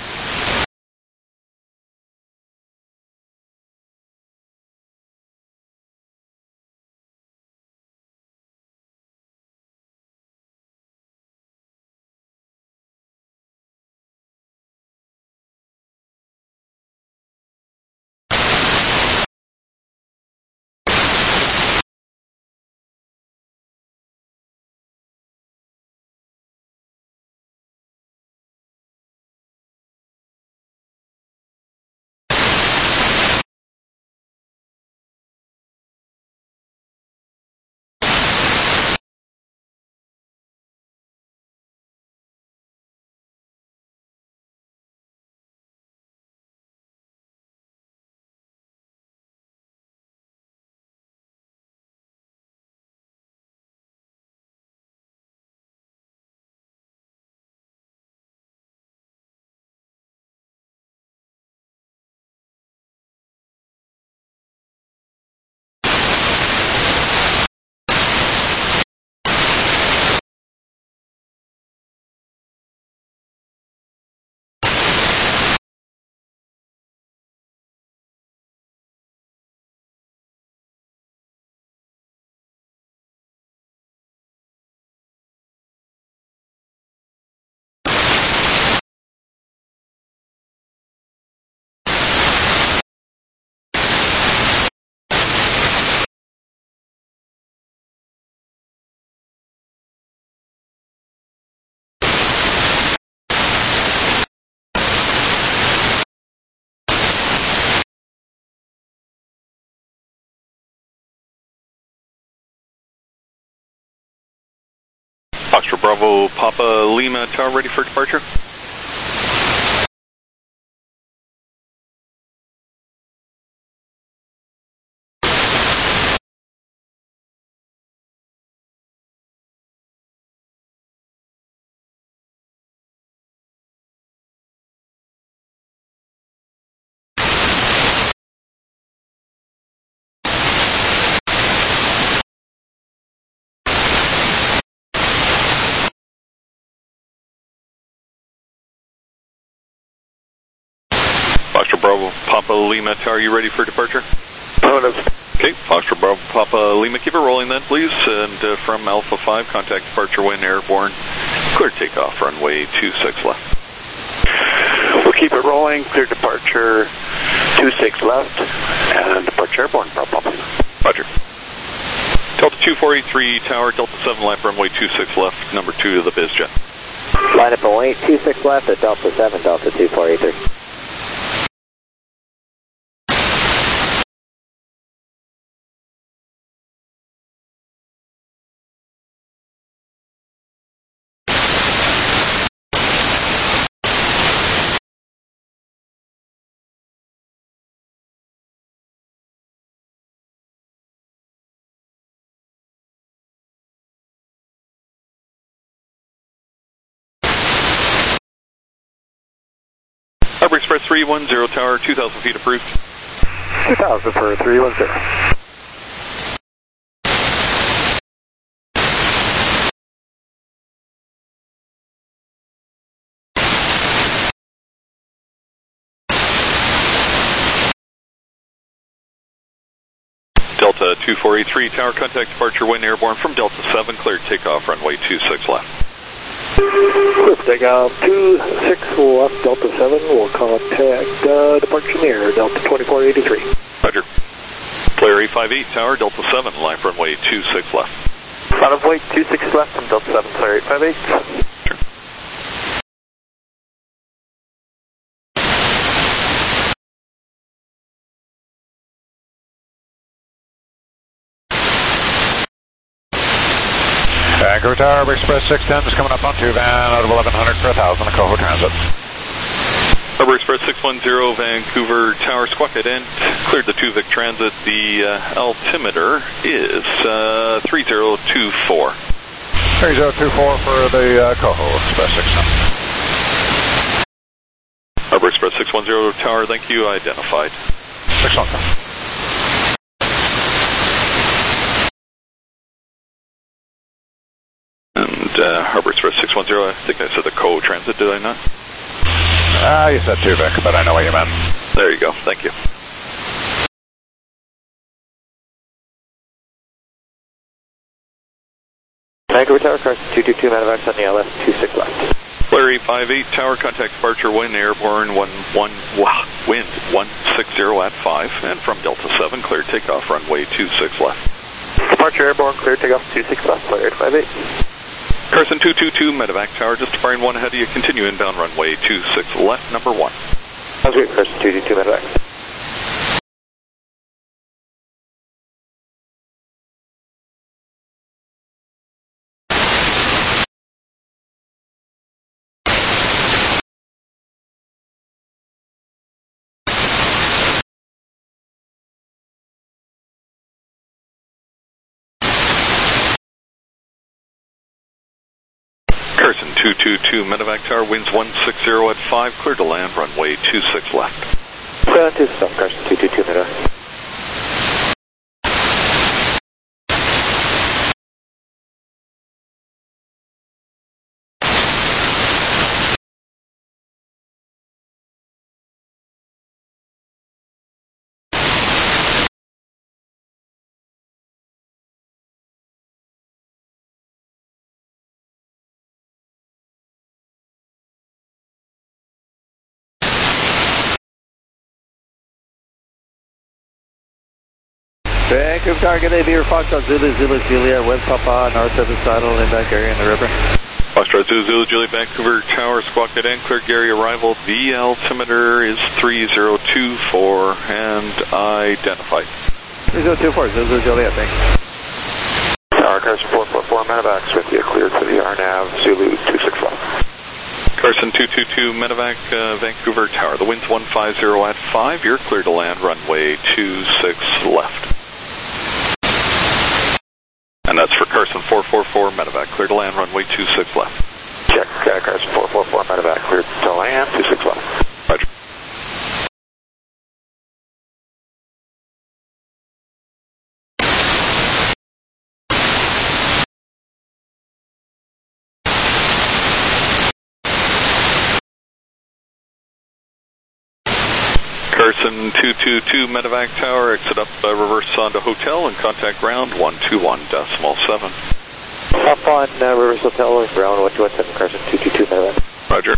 Foxtrot Bravo, Papa Lima Tower, ready for departure. Foxtrot Bravo, Papa Lima Tower, you ready for departure? Affirmative. Okay, Foxtrot Bravo, Papa Lima, keep it rolling then, please. And uh, from Alpha five, contact departure wind airborne. Clear takeoff, runway two six left. We'll keep it rolling, clear departure two six left, and departure airborne, Bravo. Roger. Delta two four eight three Tower, Delta seven left, runway two six left, number two to the BizJet. Line up on eight two six left at Delta seven, Delta two four eight three. Harbor Express three one zero Tower, two thousand feet approved. two thousand for three one zero. Delta two four eight three Tower, contact departure wind airborne from Delta seven, cleared takeoff, runway two six left. Clear takeoff two six left, Delta seven, we'll contact uh, departure near Delta twenty-four eighty-three. Roger. Clear eight five eight Tower, Delta seven, line runway two six left. Runway two six left from Delta seven, clear eight five eight. Sure. Vancouver Tower, Harbor Express six ten is coming up on two van out of eleven hundred for one thousand, Coho Transit. Harbor Express six one zero, Vancouver Tower, squawk at end, cleared the two Vic Transit. The uh, altimeter is uh, three zero two four. three zero two four for the uh, Coho Express six ten. Harbor Express six one zero Tower, thank you, identified. six one zero. zero, I think I said the co-transit, did I not? Ah, uh, you said two, Vic, but I know what you meant. There you go. Thank you. Vancouver Tower, Carson two two two, Medevacs on the L S two six left. Blair eight five eight, tower contact departure, wind airborne, one, one, wow, wind one six zero at five, and from Delta seven, clear takeoff, runway two six left. Departure airborne, clear takeoff two six left, Blair eight five eight. Carson two two two, Medevac tower, just firing one ahead of you, continue inbound runway two six left, number one. Sounds great, Carson two two two, Medevac. Carson two two two, Medevac tower, winds one six zero at five, clear to land, runway two six left. seven two stop, Carson two two two, Medevac. Vancouver target A, Beaver Foxtrot Zulu Zulu Julia, West Papa, north of the saddle, inbound Gary in the river. Foxtrot Zulu Zulu Julia, Vancouver Tower, squawk at end, clear Gary arrival. The altimeter is three zero two four and identified. three zero two four, Zulu Julia, thanks. Tower Carson four four four, Medevacs with you, cleared for the R NAV Zulu two six left. Carson two two two, Medevac, uh, Vancouver Tower. The wind's one five zero at five. You're clear to land, runway two six left. And that's for Carson four four four, Medevac, clear to land, runway two six left. Check, uh, Carson four four four, Medevac, clear to land, two six left. Roger. Carson two two two, Medevac Tower, exit up, uh, reverse onto hotel and contact ground one two one decimal seven. Up on uh, reverse hotel and ground one two one seven, Carson two two two, Medevac. Roger.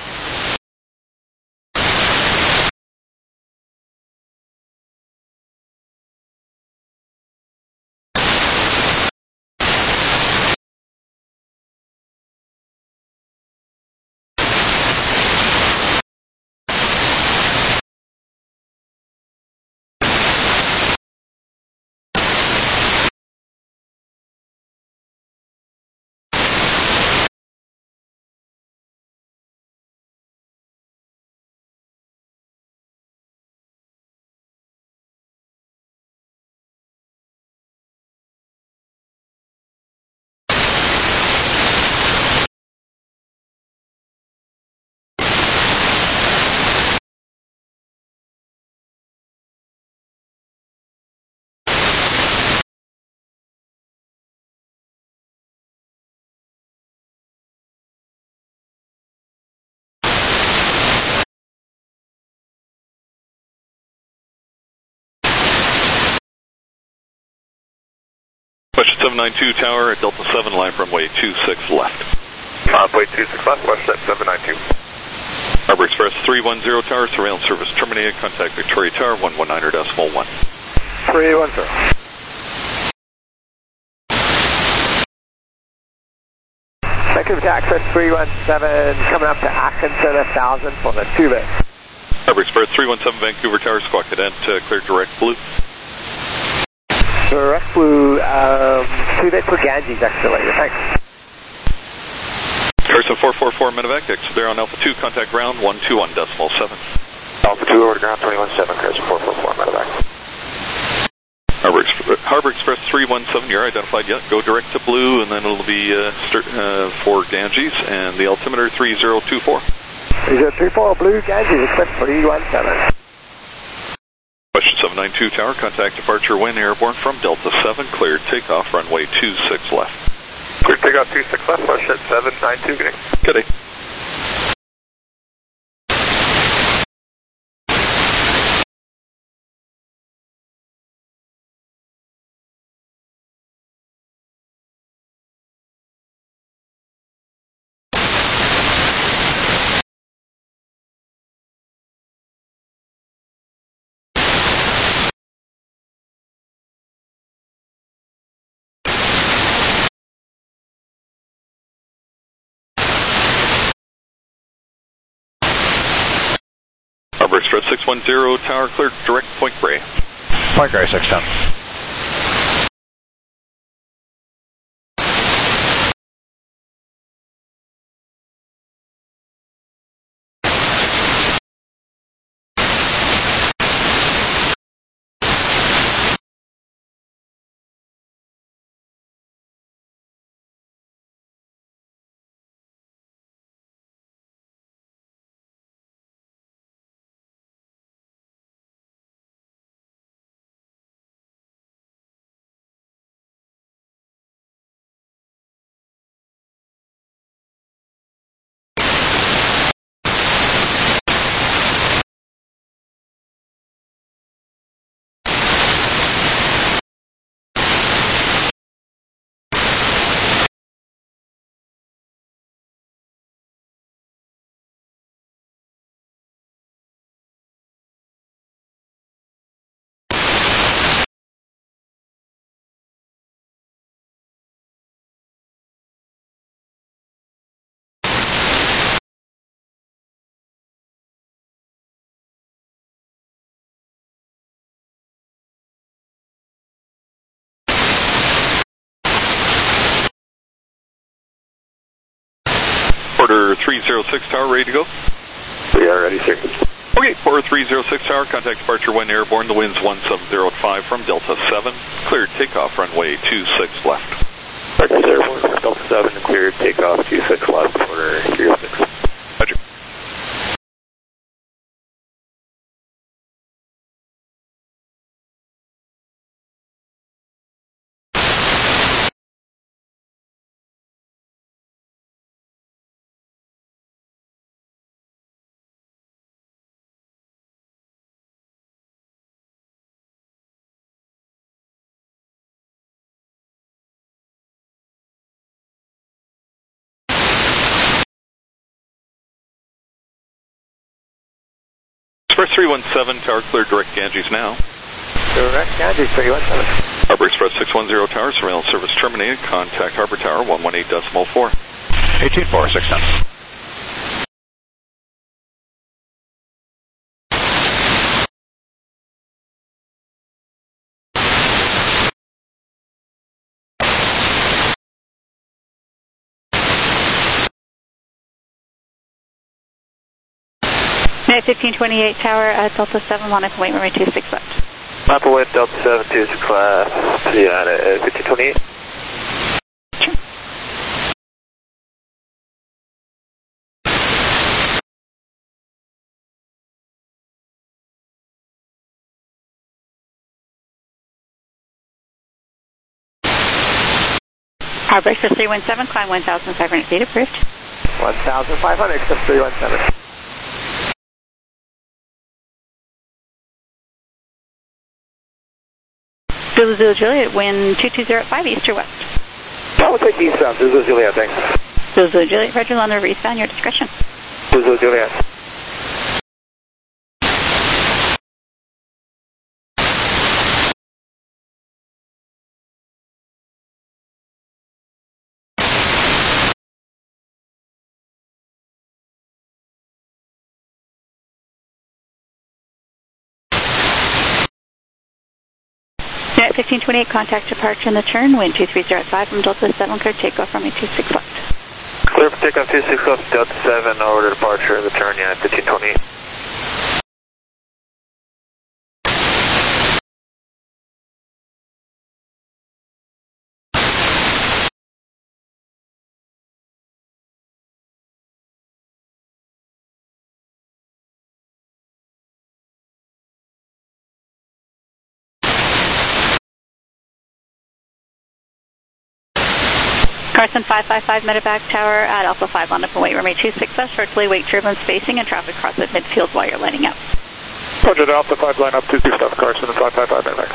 Question seven nine two, Tower at Delta seven, line runway two six left. Runway two six left, west set seven nine two. Harbor Express three one zero, Tower, surveillance service terminated, contact Victoria Tower, one one nine decimal one. three one zero. Vancouver Access three one seven, coming up to Atkinson, one thousand for the two bit. Harbor Express three one seven, Vancouver Tower, squawk at end, uh, clear direct blue. Direct blue, um, two bit for Ganges, actually, thanks. Carson four four four, Medevac, exit there on Alpha two, contact ground one two one decimal seven. Alpha two over to ground twenty one seven, Carson four four four, Medevac. Harbor, Express, Harbor Express three one seven, you're identified yet. Go direct to blue, and then it'll be uh, uh, for Ganges, and the altimeter three zero two four. three zero two four, blue Ganges, express three one seven. Question seven nine two, Tower, contact departure, wind airborne from Delta seven, cleared takeoff, runway two six left. Clear takeoff two six left, flush at seven nine two, good day. Good day. Harbor Express six one zero, tower cleared, direct Point Grey. Point Grey, six ten. Porter three zero six tower, ready to go? We are ready, sir. Okay, Porter three zero six tower, contact departure when airborne. The wind's one seven zero five from Delta seven. Cleared takeoff runway two six left. Departure airborne from Delta seven, cleared takeoff two six left, Porter three zero six. Roger. Express three one seven, tower cleared, direct Ganges now. Direct Ganges, three one seven. Harbor Express six one zero tower, surveillance service terminated. Contact Harbor Tower one one eight decimal four. eighteen four, six ten. Net fifteen twenty-eight tower, uh, Delta seven, line up and wait, runway two six left. Map away, Delta seven, two six left, yeah, uh, fifteen twenty-eight. Sure. Harbor Express three one seven, climb one thousand five hundred feet, approved. one thousand five hundred, Express three one seven. Zulu Zulu Juliet, wind two two zero five, east or west. Oh, we'll take eastbound, Zulu Juliet, thanks. Zulu Zulu Juliet, Roger, on the eastbound, your discretion. Zulu Juliet. Net fifteen twenty-eight, contact departure in the turn, wind two three zero five from Delta seven, clear takeoff from two six left. Clear for takeoff two six left, Delta seven, over to departure in the turn, yeah, fifteen twenty-eight. Carson five five five, Medevac Tower at Alpha five, line up and wait, runway two six left, short delay, wait turbulence spacing and traffic cross at midfield while you're lining up. Roger, Alpha five, line up two six left, Carson five five five, Medevac.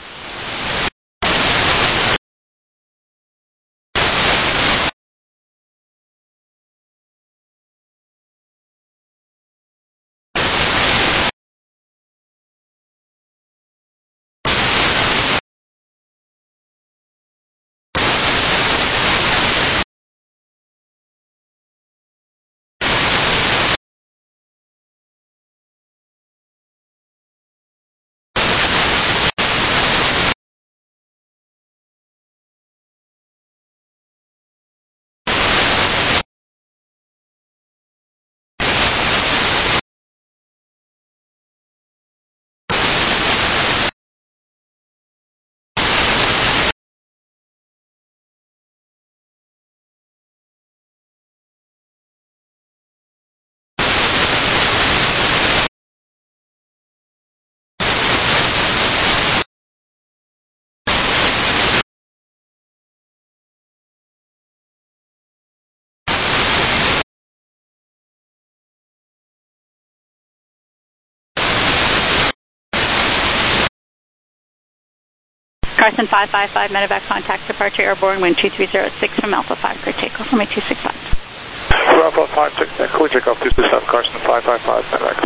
Carson five five five, Medevac contact departure airborne, wind two three zero six from Alpha five, clear takeoff, runway two six left. Alpha five six, clear takeoff two six left, Carson five five five, Medevac.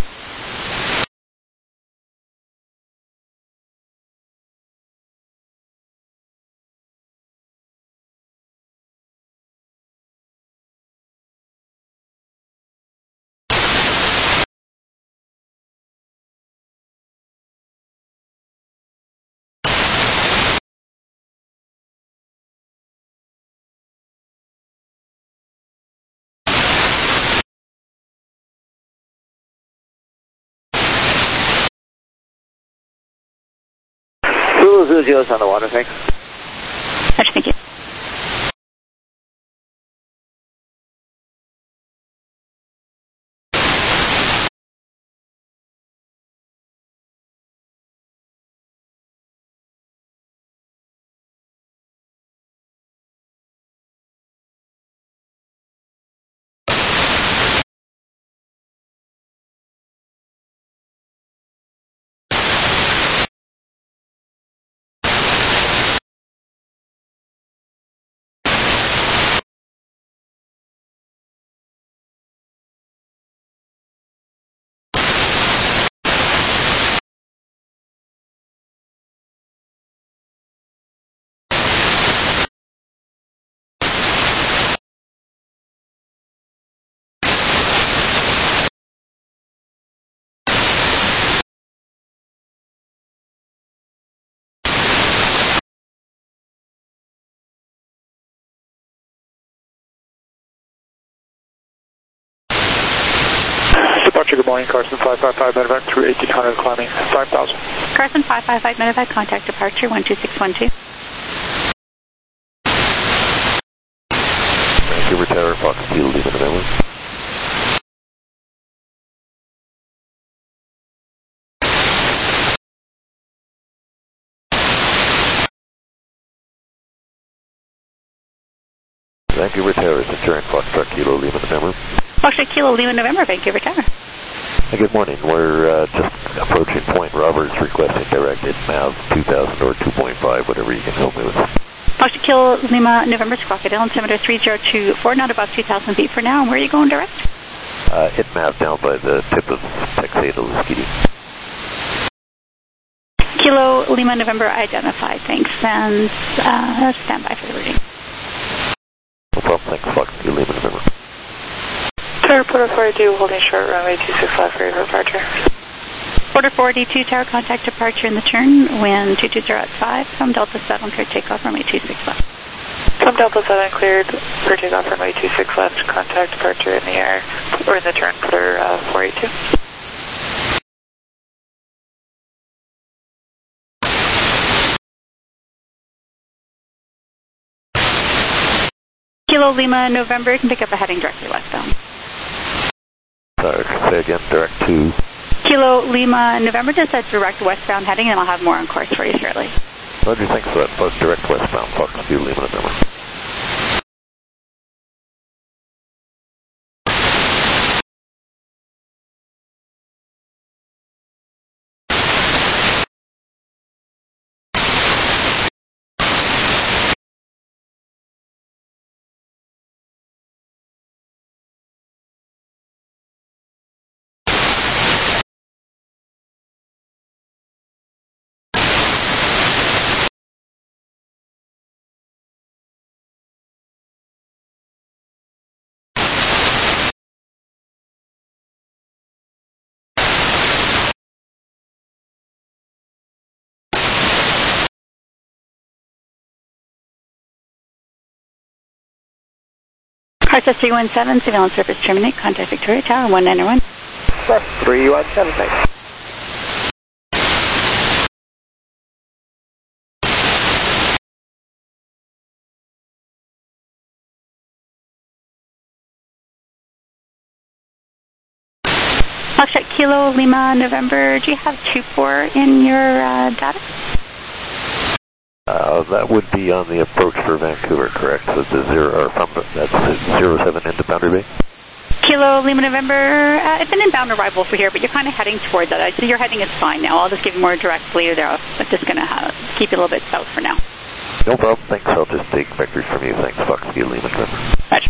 Zulu Zulu Zero's on the water, thanks. Roger, thank you. Departure, good morning, Carson five five five, Medevac through eighteen hundred, climbing five thousand. Carson five five five, Medevac contact departure one two six one two. Vancouver Tower, Fox Kilo Lima November. Vancouver Tower is a turn, Foxtrot Kilo Lima November. Foxtrot Kilo Lima November, Vancouver Tower. Hey, good morning. We're uh, just approaching Point Roberts, requesting directed M A V two thousand or two point five, whatever you can help me with. Foxtrot Kilo Lima November, Crocodile, altimeter three zero two four, not above two thousand feet for now. And where are you going direct? Uh, hit M A V down by the tip of Texada Lusquiti. Kilo Lima November identified, thanks. And uh, stand by for the reading. No problem, thanks, Fox Kilo Lima November. Tower Porter forty-two, holding short runway two six left for your departure. Porter forty-two, tower contact departure in the turn, wind two two zero at five, from Delta seven, clear takeoff, runway two six left. From Delta seven, cleared for takeoff, runway two six left, contact departure in the air, or in the turn for uh, four eight two. Kilo Lima November, you can pick up a heading directly westbound. Sorry, say again, direct to? Kilo Lima November, just a direct westbound heading, and I'll have more on course for you shortly. Roger, thanks for that. Direct westbound, Fox Kilo Lima November. Process three one seven, surveillance service terminate. Contact Victoria Tower one nine one. Press three one seven, thanks. Foxtrot Kilo Lima November, do you have two four in your uh, data? Uh, that would be on the approach for Vancouver, correct? So it's a zero, or from, that's zero seven into Boundary Bay? Kilo Lima November, uh, it's an inbound arrival for here, but you're kind of heading towards that. So your heading is fine now. I'll just give you more direct later there. I'm just going to uh, keep you a little bit south for now. No problem. Thanks. I'll just take vectors from you. Thanks, Fox Kilo Lima November. Roger.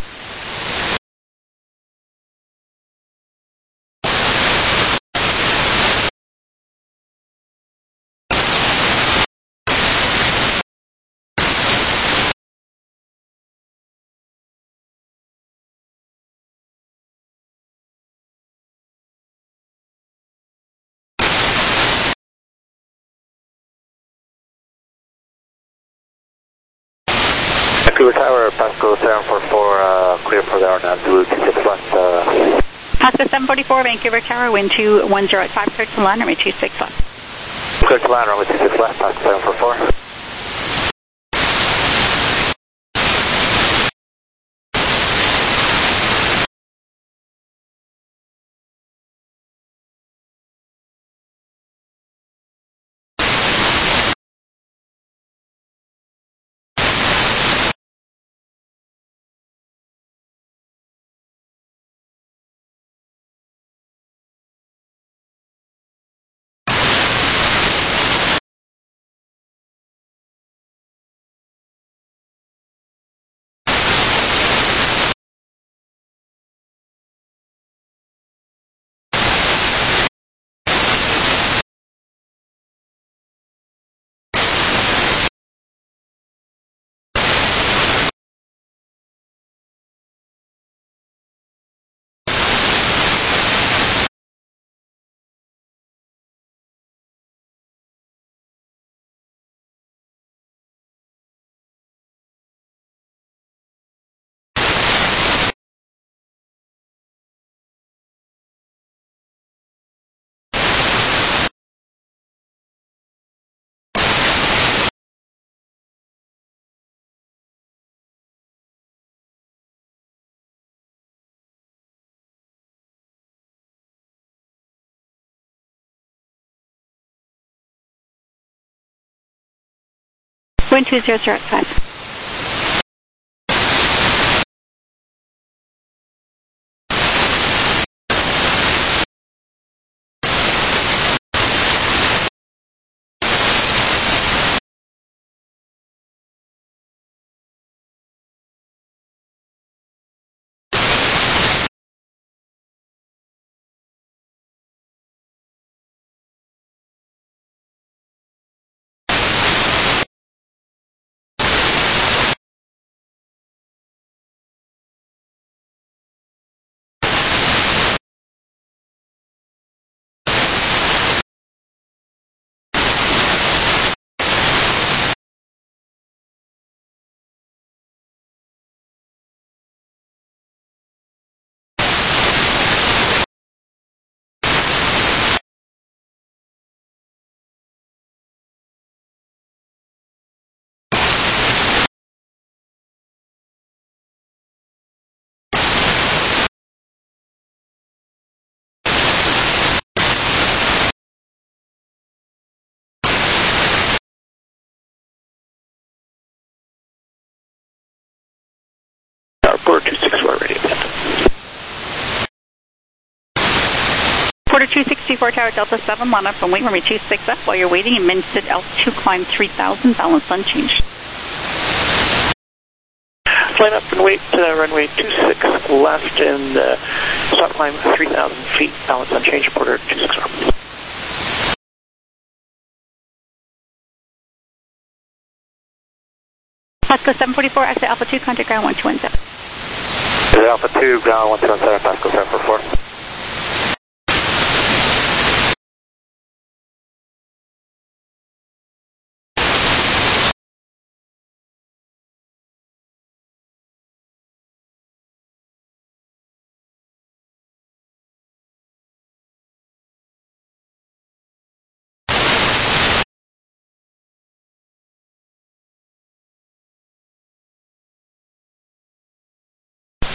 Vancouver Tower, Pasco seven four four, uh, clear for the R N A V, Zulu two six left. Uh... Pasco seven forty-four, Vancouver Tower, wind two one zero at five, clear to land, runway two six left. Clear to land, runway two six left, Pasco seven four four. Wind two zero zero at five. Porter two six four, radio. Porter two sixty-four, Tower Delta seven, line up and wait, runway two six left. While you're waiting, Minstead altitude climb three thousand, balance unchanged. Line up and wait, uh, runway two six left, and uh, stop climb three thousand feet, balance unchanged, Porter two six four. Pasco seven forty-four, exit Alpha two, contact ground one two one seven. Alpha two, ground one two one seven, Pasco seven four four.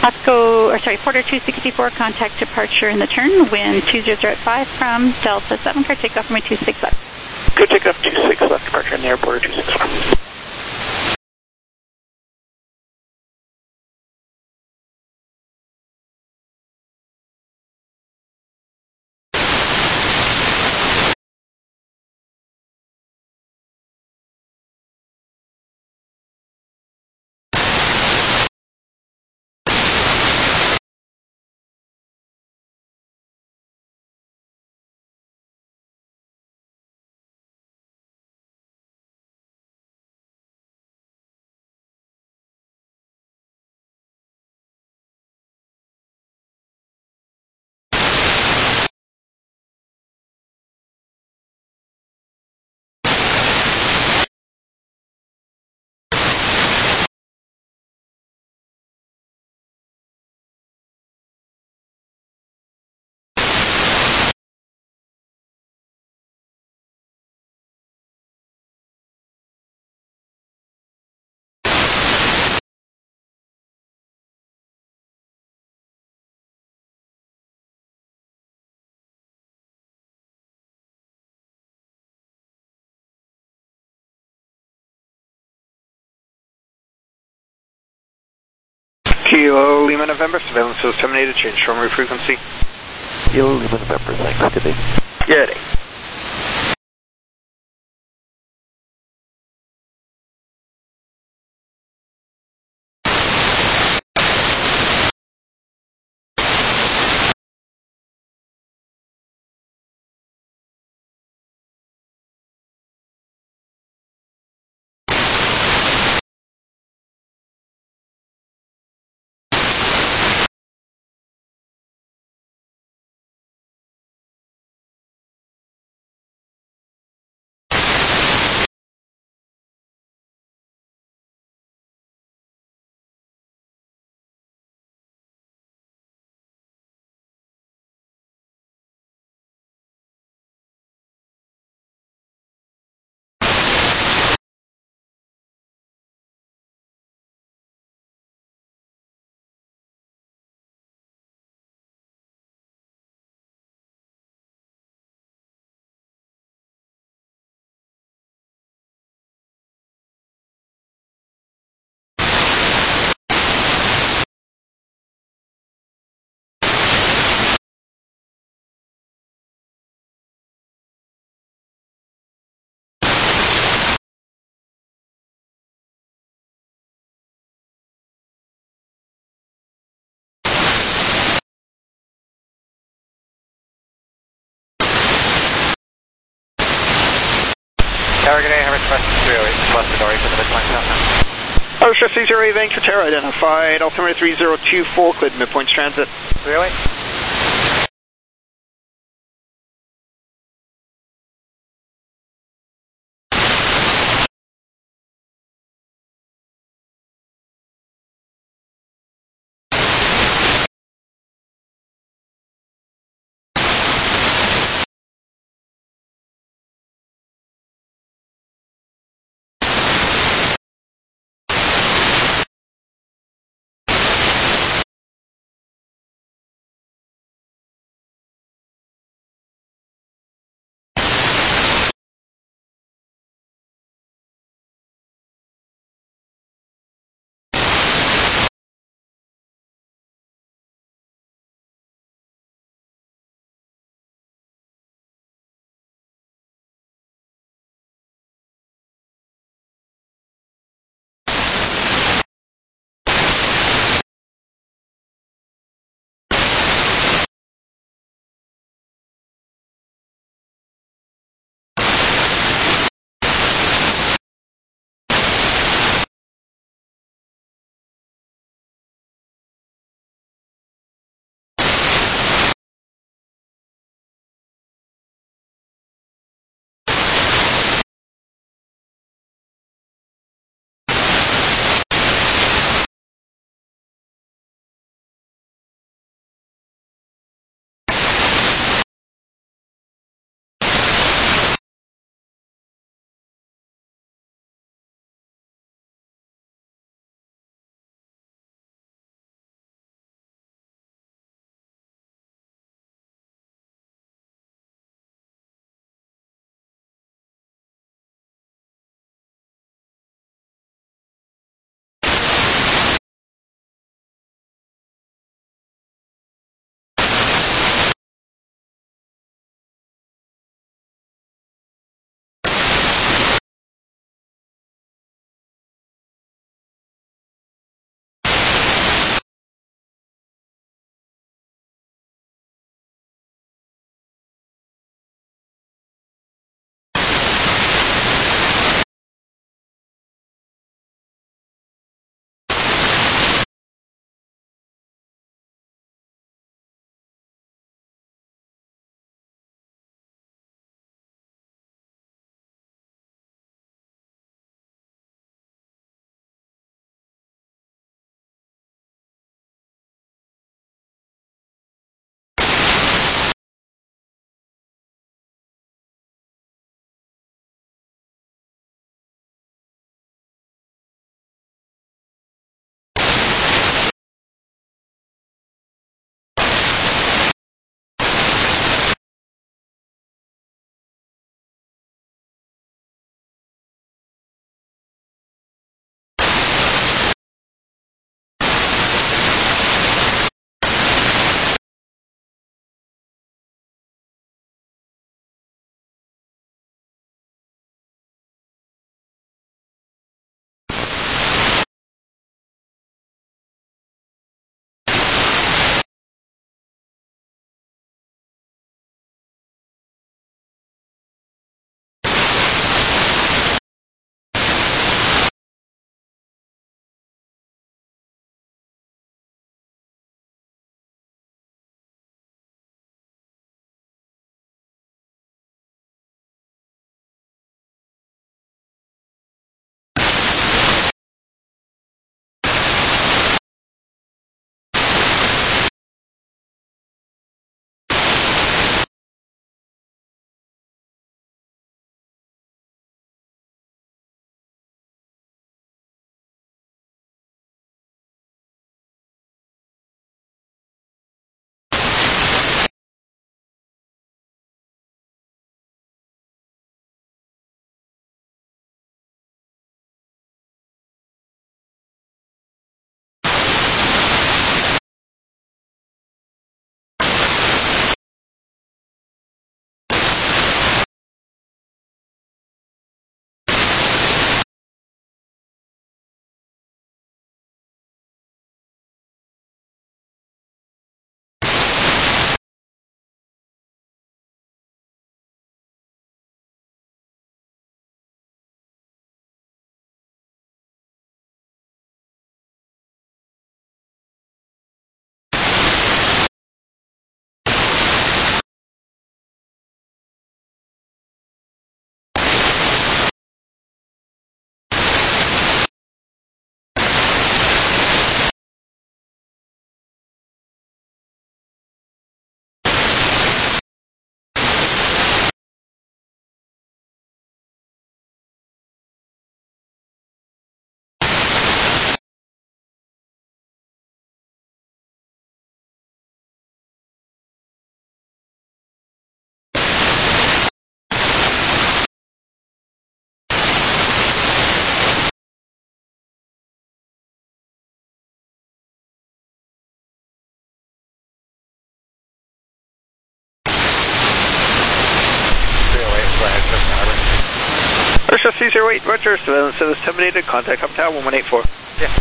Pasco, or sorry, Porter two sixty-four, contact departure in the turn, wind two zero zero five from Delta seven, car takeoff from two six left. Good takeoff two six left, departure in the airport two six four. Kilo Lima November, surveillance was terminated, change runway frequency. Kilo Lima November, thanks, good day. Good day. Target A, Hammer Express three oh eight, left the door for the midpoint southbound. Hammer Express three oh eight, Vancouver Terra, identified altimeter three zero two four, cleared midpoint transit. three oh eight. three zero eight, Roger, surveillance service terminated, contact Hub Tower one one eight four. Yeah.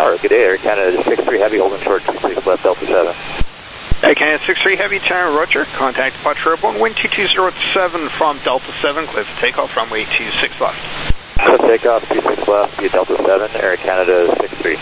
Tower, good day, Air Canada six three Heavy, holding short two six left, Delta seven. Air Canada six three Heavy, Tower, roger. Contact departure airborne, wind two two zero seven from Delta seven, clear for takeoff, runway two six left. Clear for takeoff, two six left, via Delta seven, Air Canada six three.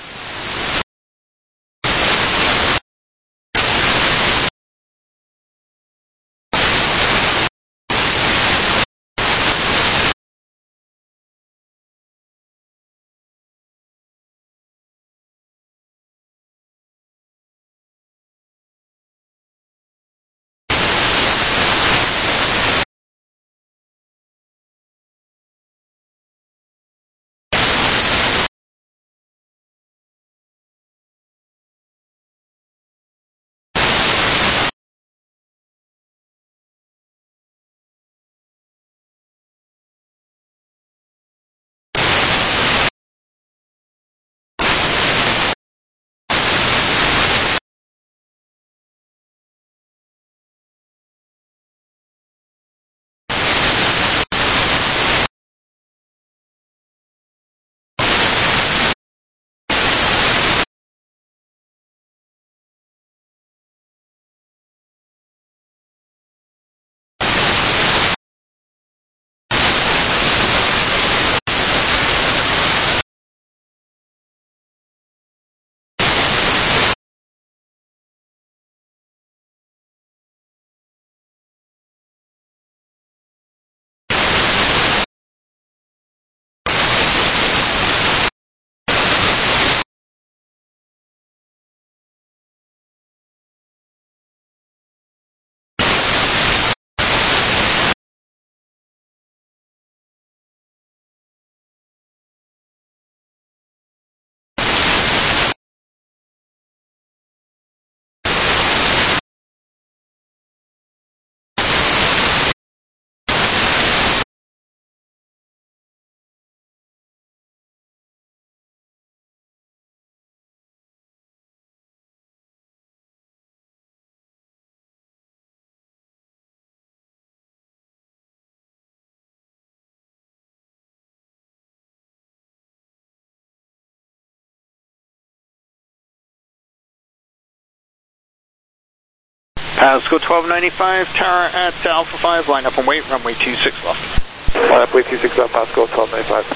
Pasco twelve ninety-five, Tower at Alpha five, line up and wait, runway two six left. Line up, wait two six left, Pasco twelve ninety-five.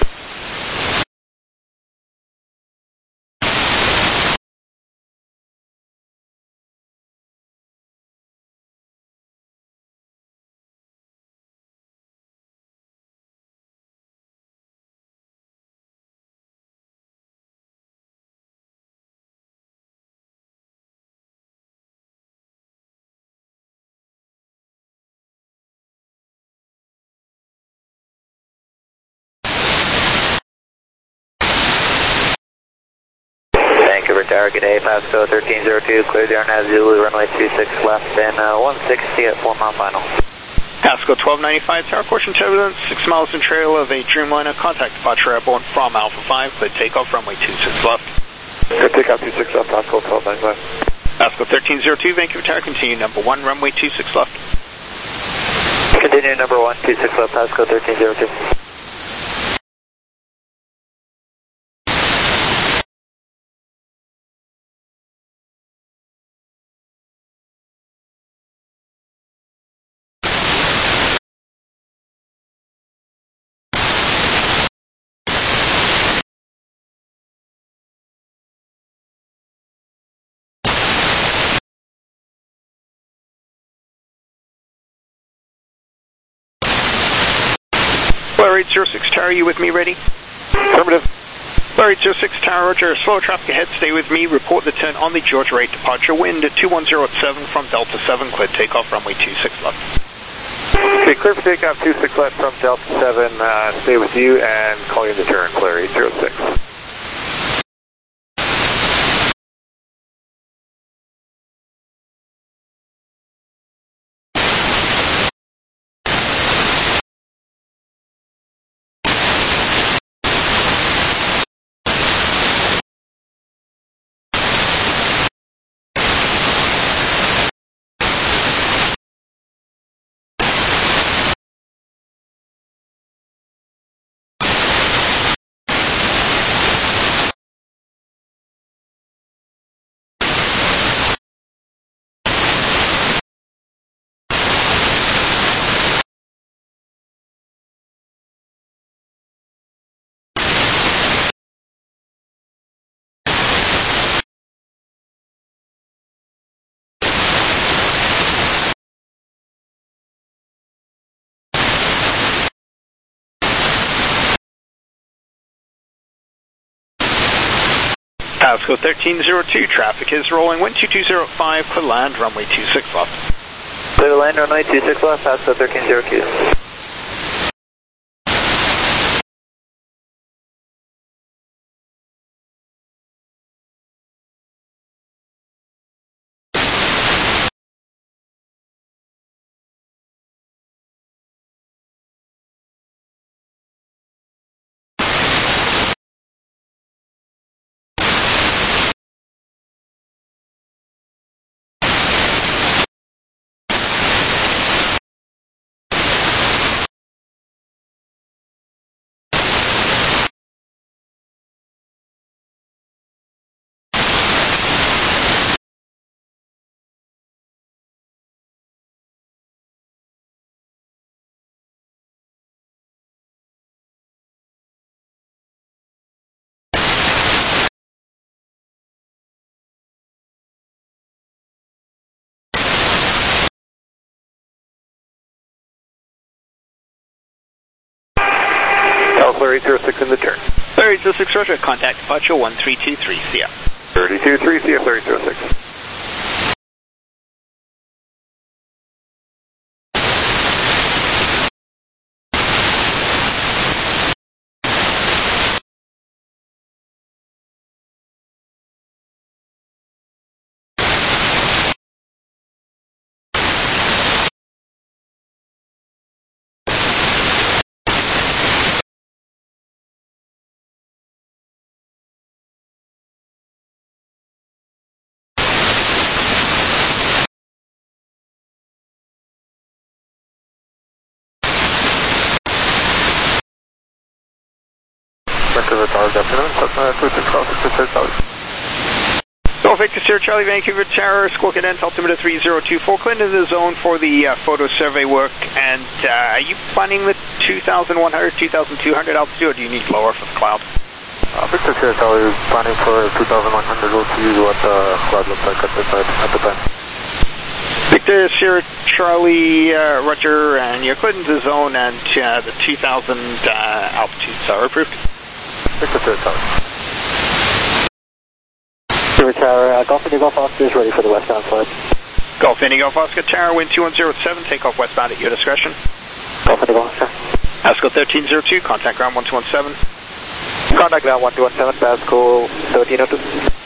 Vancouver Tower, good day, Pasco thirteen zero two, clear the Arnaz Zulu, runway two six left, and uh, one sixty at four mile final. Pasco twelve ninety-five, Tower, caution turbulence, six miles in trail of a Dreamliner, contact departure airborne from Alpha five, clear takeoff, runway two six left. Clear takeoff two six left, Pasco twelve ninety-five. Pasco thirteen zero two, Vancouver Tower, continue number one, runway two six left. Continue number one, two six left, Pasco thirteen zero two. Flare eight zero six Tower, you with me, ready? Affirmative. Flare eight zero six Tower, roger, slow traffic ahead, stay with me, report the turn on the Georgia eight departure, wind at two one zero at seven from Delta seven, clear takeoff, runway two six left. Okay, clear for takeoff two six left from Delta seven, uh, stay with you and call you in the turn, clear eight zero six. Pasco thirteen zero two, traffic is rolling, wind two two zero five, clear to land, runway two six left. Clear to land, runway two six left, Pasco thirteen zero two. Clear eight zero six in the turn. Clear eight zero six, roger. Contact departure one three two three, C F. thirty-two three, C F Clear eight zero six. Vancouver Tower, good afternoon. Cessna two six cross six six Tower. Golf Victor Sierra Charlie, Vancouver Tower, Squawk Cadence, altimeter three zero two four, clear into the zone for the uh, photo survey work. And uh, are you planning the two thousand one hundred, two thousand two hundred altitude, or do you need lower for the cloud? Uh, Victor Sierra Charlie is planning for two thousand one hundred. We'll see what the cloud looks like at the, at the time. Victor Sierra Charlie, uh, Roger, and you're cleared into the zone, and uh, the two thousand uh, altitudes are approved. Victor Sierra Charlie. Vancouver Tower, uh, Golf Indigo Golf Oscar is ready for the westbound flight. Golf Indigo Golf Oscar Tower, wind two one zero seven, take off westbound at your discretion. Golf Indigo Oscar. Pasco thirteen zero two, contact ground one two one seven. Contact ground one two one seven, Pasco thirteen zero two.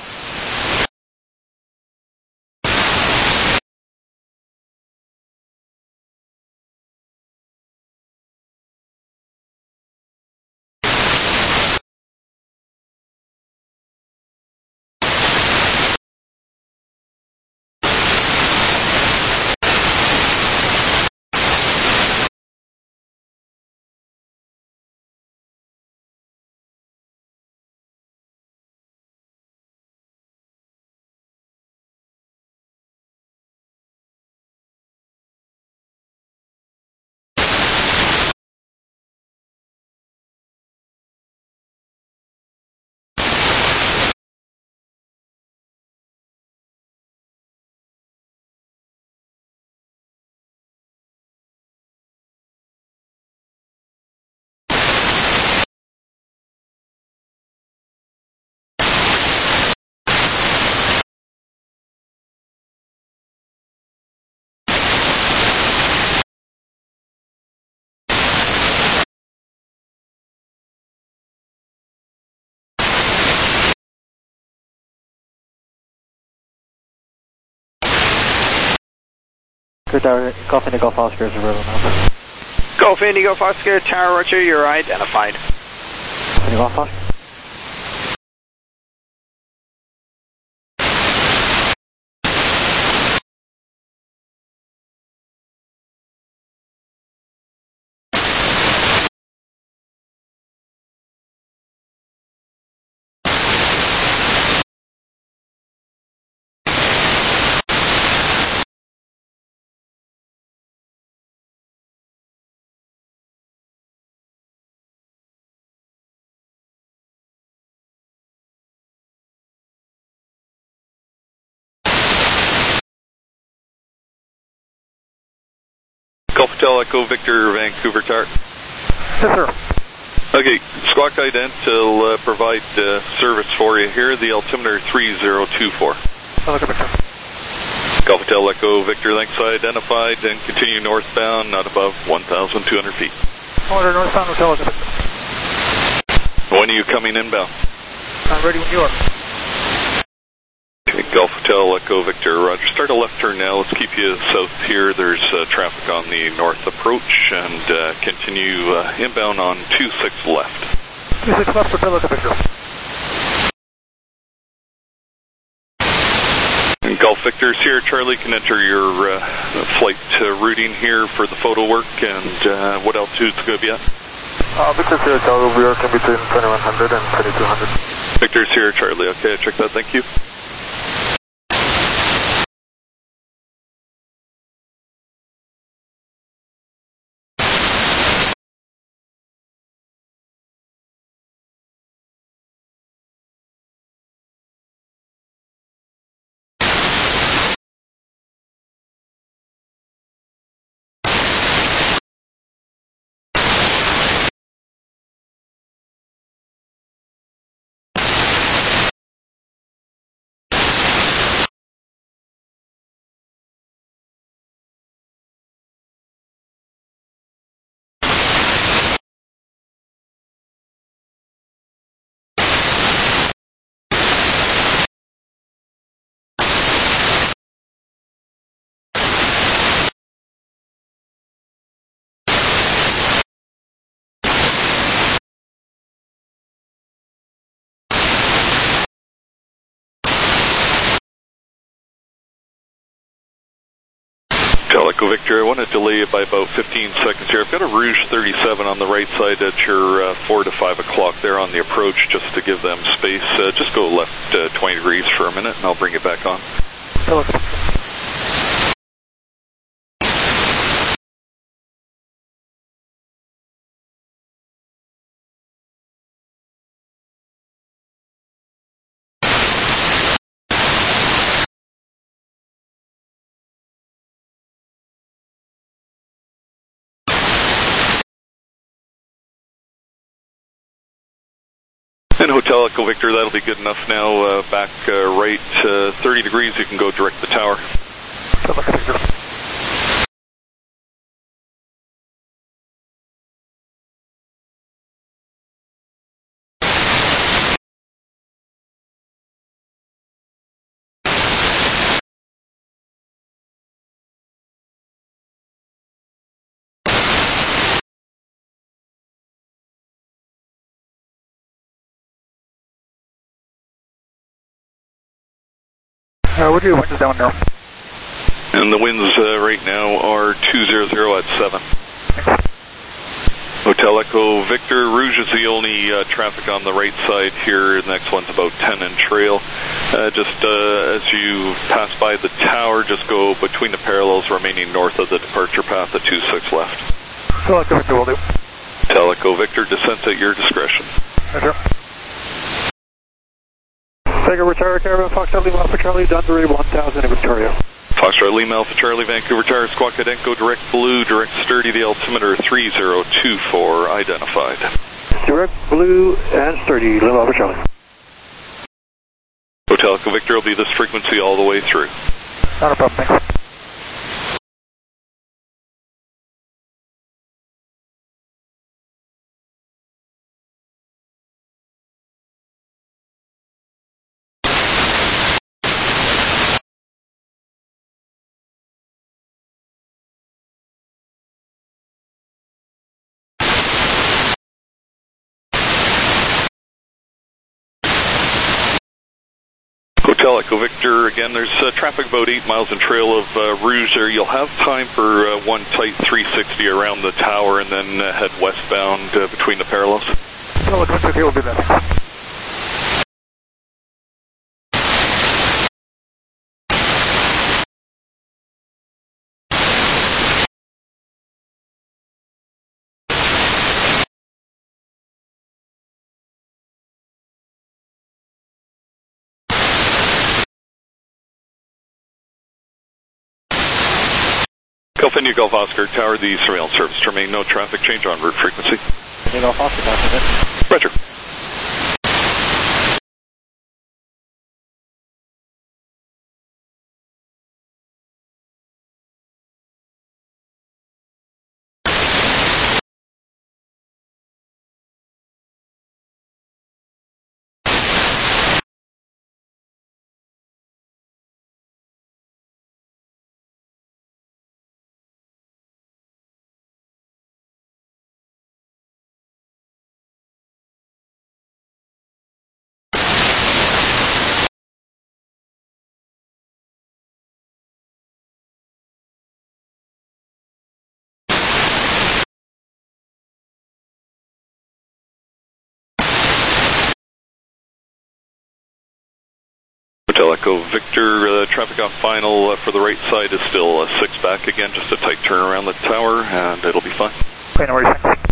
Golf Indigo Golf Oscar is a river number. Golf Indigo Golf Oscar Tower, Roger, you're identified. Indigo Golf Oscar. Golf Hotel Echo Victor, Vancouver Tower. Yes, sir. Okay, Squawk Ident will uh, provide uh, service for you here, the altimeter three zero two four. Golf Hotel Victor. Golf Hotel Echo Victor, thanks, identified, and continue northbound, not above one thousand two hundred feet. Order northbound Hotel Echo Victor. When are you coming inbound? I'm ready when you are. Okay, Golf Hotel Echo Victor, Roger. Start a left turn now. Let's keep you south here. There's uh, traffic on the north approach, and uh, continue uh, inbound on two six left. two six left, Hotel Echo Victor. And Golf Victor, Sierra Charlie can enter your uh, flight uh, routing here for the photo work, and uh, what altitude's going to be at? Uh, Victor Sierra Charlie will be working between twenty-one hundred and twenty-two hundred. Victor Sierra Charlie, okay, check that, thank you. Echo Victor, I want to delay it by about fifteen seconds here. I've got a Rouge thirty-seven on the right side at your uh, four to five o'clock there on the approach, just to give them space. Uh, just go left uh, twenty degrees for a minute, and I'll bring it back on. Hello. And Hotel Echo Victor, that'll be good enough now. Uh, back uh, right uh, thirty degrees, you can go direct the tower. Uh, what are your winds down now? And the winds uh, right now are two hundred at seven. Hotel Echo Victor, Rouge is the only uh, traffic on the right side here. The next one's about ten in trail. Uh, just uh, as you pass by the tower, just go between the parallels remaining north of the departure path at two six left. Hotel Echo Victor will do. Hotel Echo Victor, descent at your discretion. Roger. Vancouver Tower, Caravan, Foxtrot Lima Alpha Charlie, Dunbury one thousand in Victoria. Foxtrot Lima Alpha Charlie, Vancouver Tower, Squawk Ident, go direct blue, direct sturdy, the altimeter three zero two four, identified. Direct blue and sturdy, Lima Alpha Charlie. Hotel Echo Victor will be this frequency all the way through. Not a problem, thanks. Hotel Echo Victor, again, there's uh, traffic about eight miles in trail of uh, Rouge there. You'll have time for uh, one tight three sixty around the tower and then uh, head westbound uh, between the parallels. Hotel Echo Victor will be there. Golf India Golf Oscar Tower, the surveillance service to remain no traffic change on route frequency. Anthony Golf Oscar, document. Roger. Hotel Echo Victor, uh, traffic on final uh, for the right side is still uh, six back again, just a tight turn around the tower, and it'll be fine. Okay, no worries, thanks.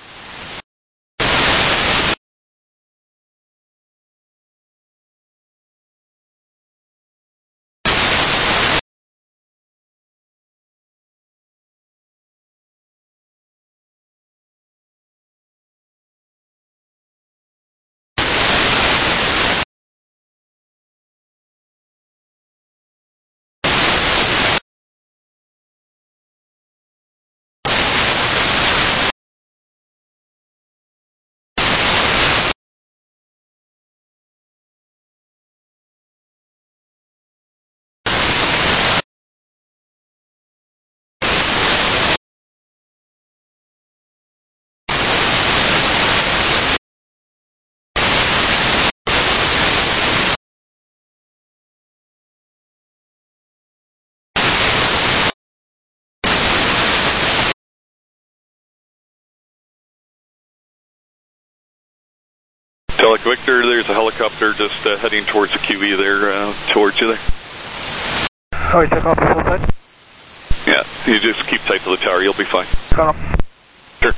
Hotel Echo Victor, there's a helicopter just uh, heading towards the Q E there, uh, towards you there. Alright, check off the full side. Yeah, you just keep tight to the tower, you'll be fine. Come on. Sure.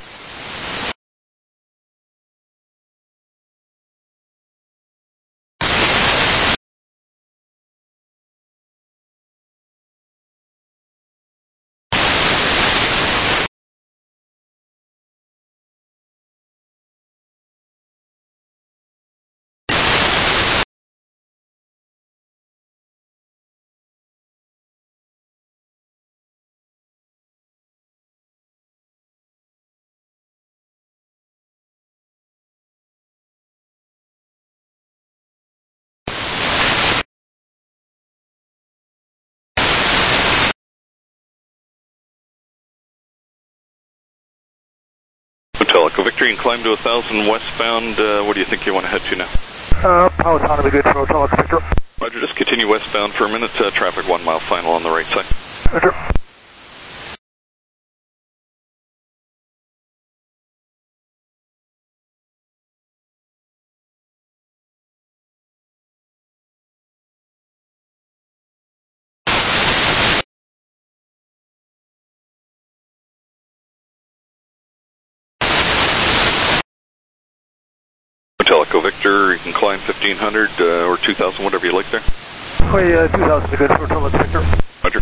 Hotel Echo Victor, you can climb to one thousand westbound. Uh, what do you think you want to head to now? Uh, Powhatan will be good for Hotel Echo Victor. Roger, just continue westbound for a minute. Uh, traffic one mile final on the right side. Roger. Hotel Echo Victor, you can climb fifteen hundred uh, or two thousand, whatever you like there. Oh yeah, two thousand is good for Hotel Echo Victor. Roger.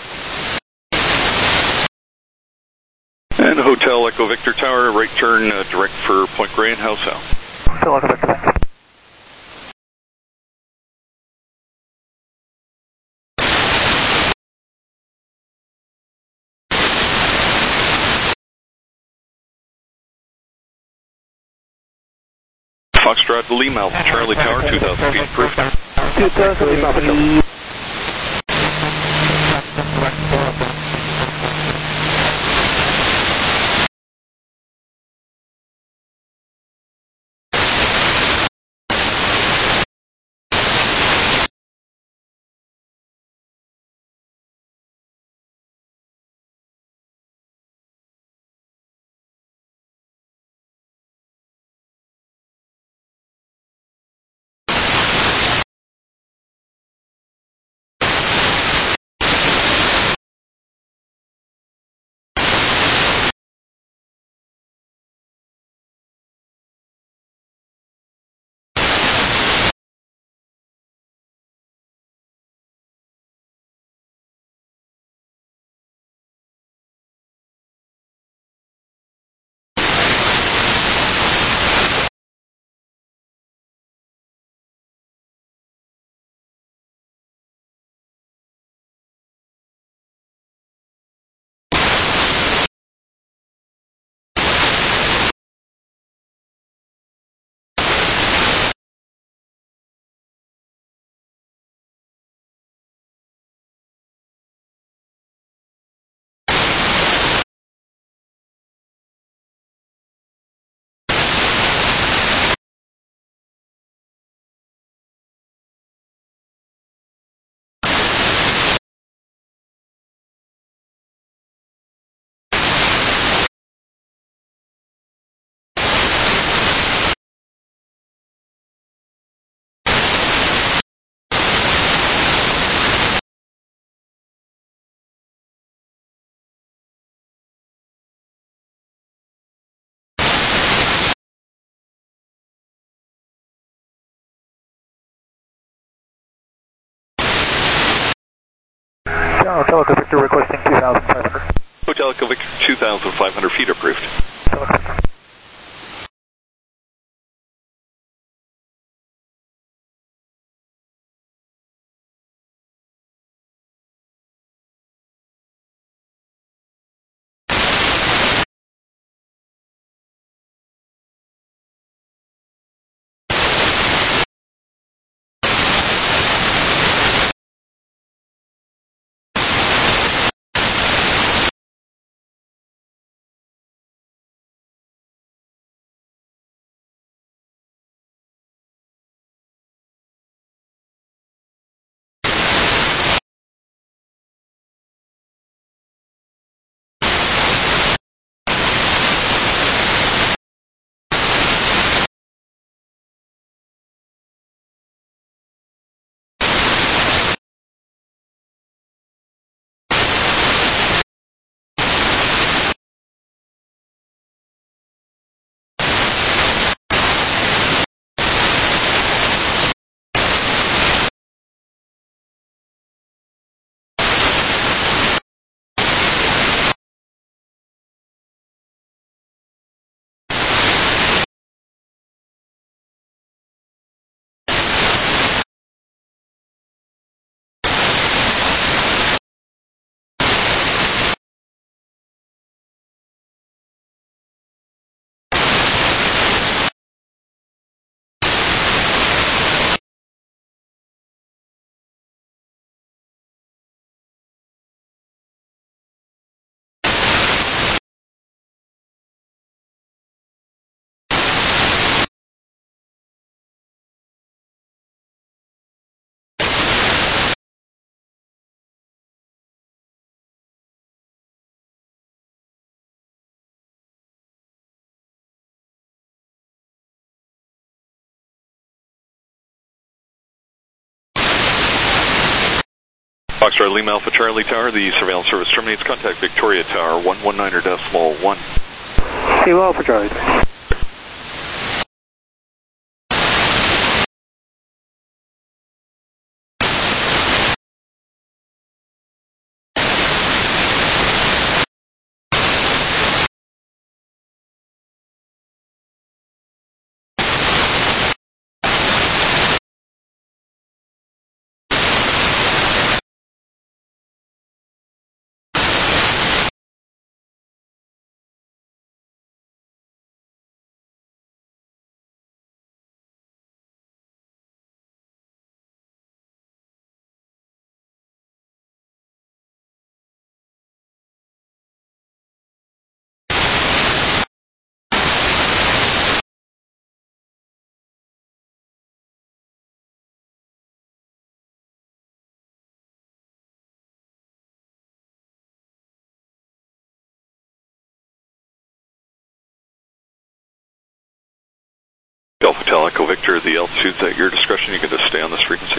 And Hotel Echo Victor Tower, right turn uh, direct for Point Grey and Howe Sound. Hotel Echo Victor, thanks. Foxtrot Lima, Charlie Tower, two thousand feet approved. two thousand Lima, Hotel Echo Victor requesting two thousand five hundred. Hotel Echo Victor, two thousand five hundred feet approved. Foxtrot Lima Alpha Charlie Tower, the surveillance service terminates. Contact Victoria Tower, one one nine er decimal one. Lima Alpha Charlie. Alpha Hotel Echo Victor, the altitude's at your discretion. You can just stay on this frequency.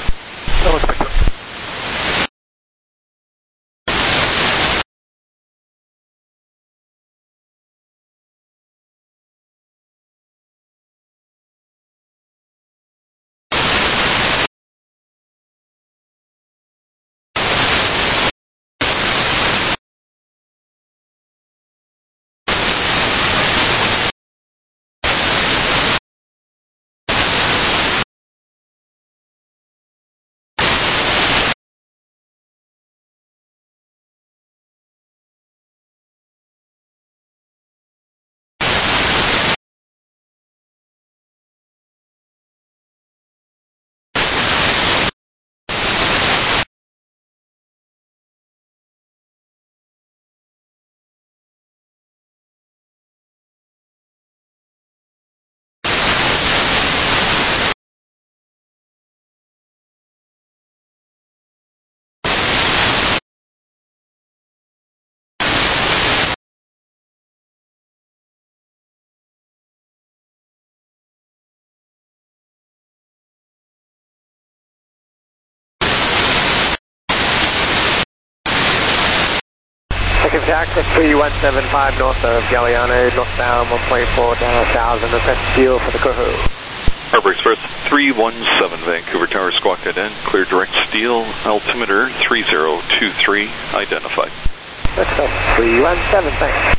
Access three one seven five north of Galiano, northbound one point four down one thousand, request fuel for the Kuhu. Harbor Express three one seven, Vancouver Tower, Squawk Ident, clear direct steel, altimeter three zero two three, identified. Let's go. three one seven, thanks.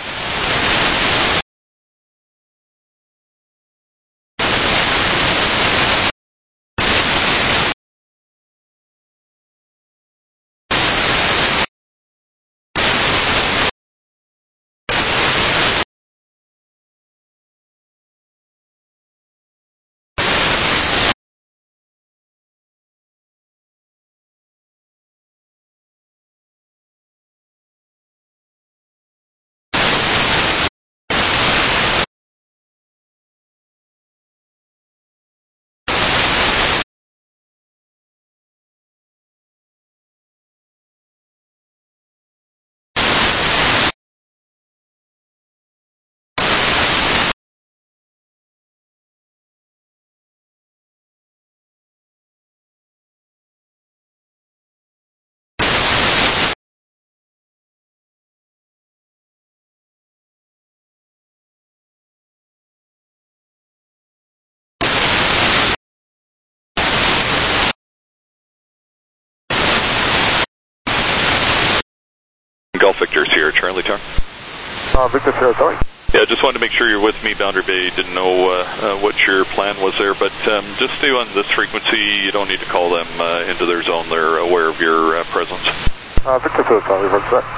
Golf Victor, Sierra Charlie Tower. Uh, Victor Sierra Charlie. Yeah, just wanted to make sure you're with me, Boundary Bay. Didn't know uh, uh, what your plan was there, but um, just stay on this frequency. You don't need to call them uh, into their zone. They're aware of your uh, presence. Uh, Victor Sierra Charlie, what's that?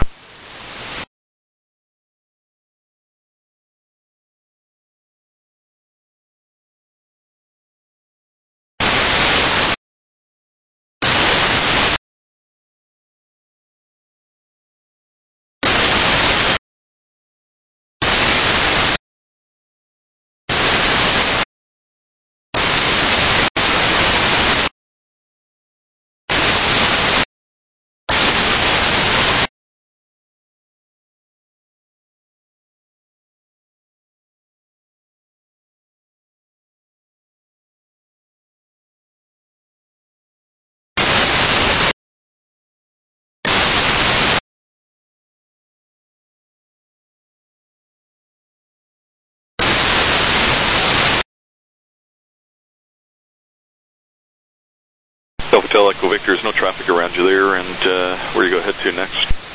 Hotel Echo Victor, there's no traffic around you there, and uh, where do you go head to next?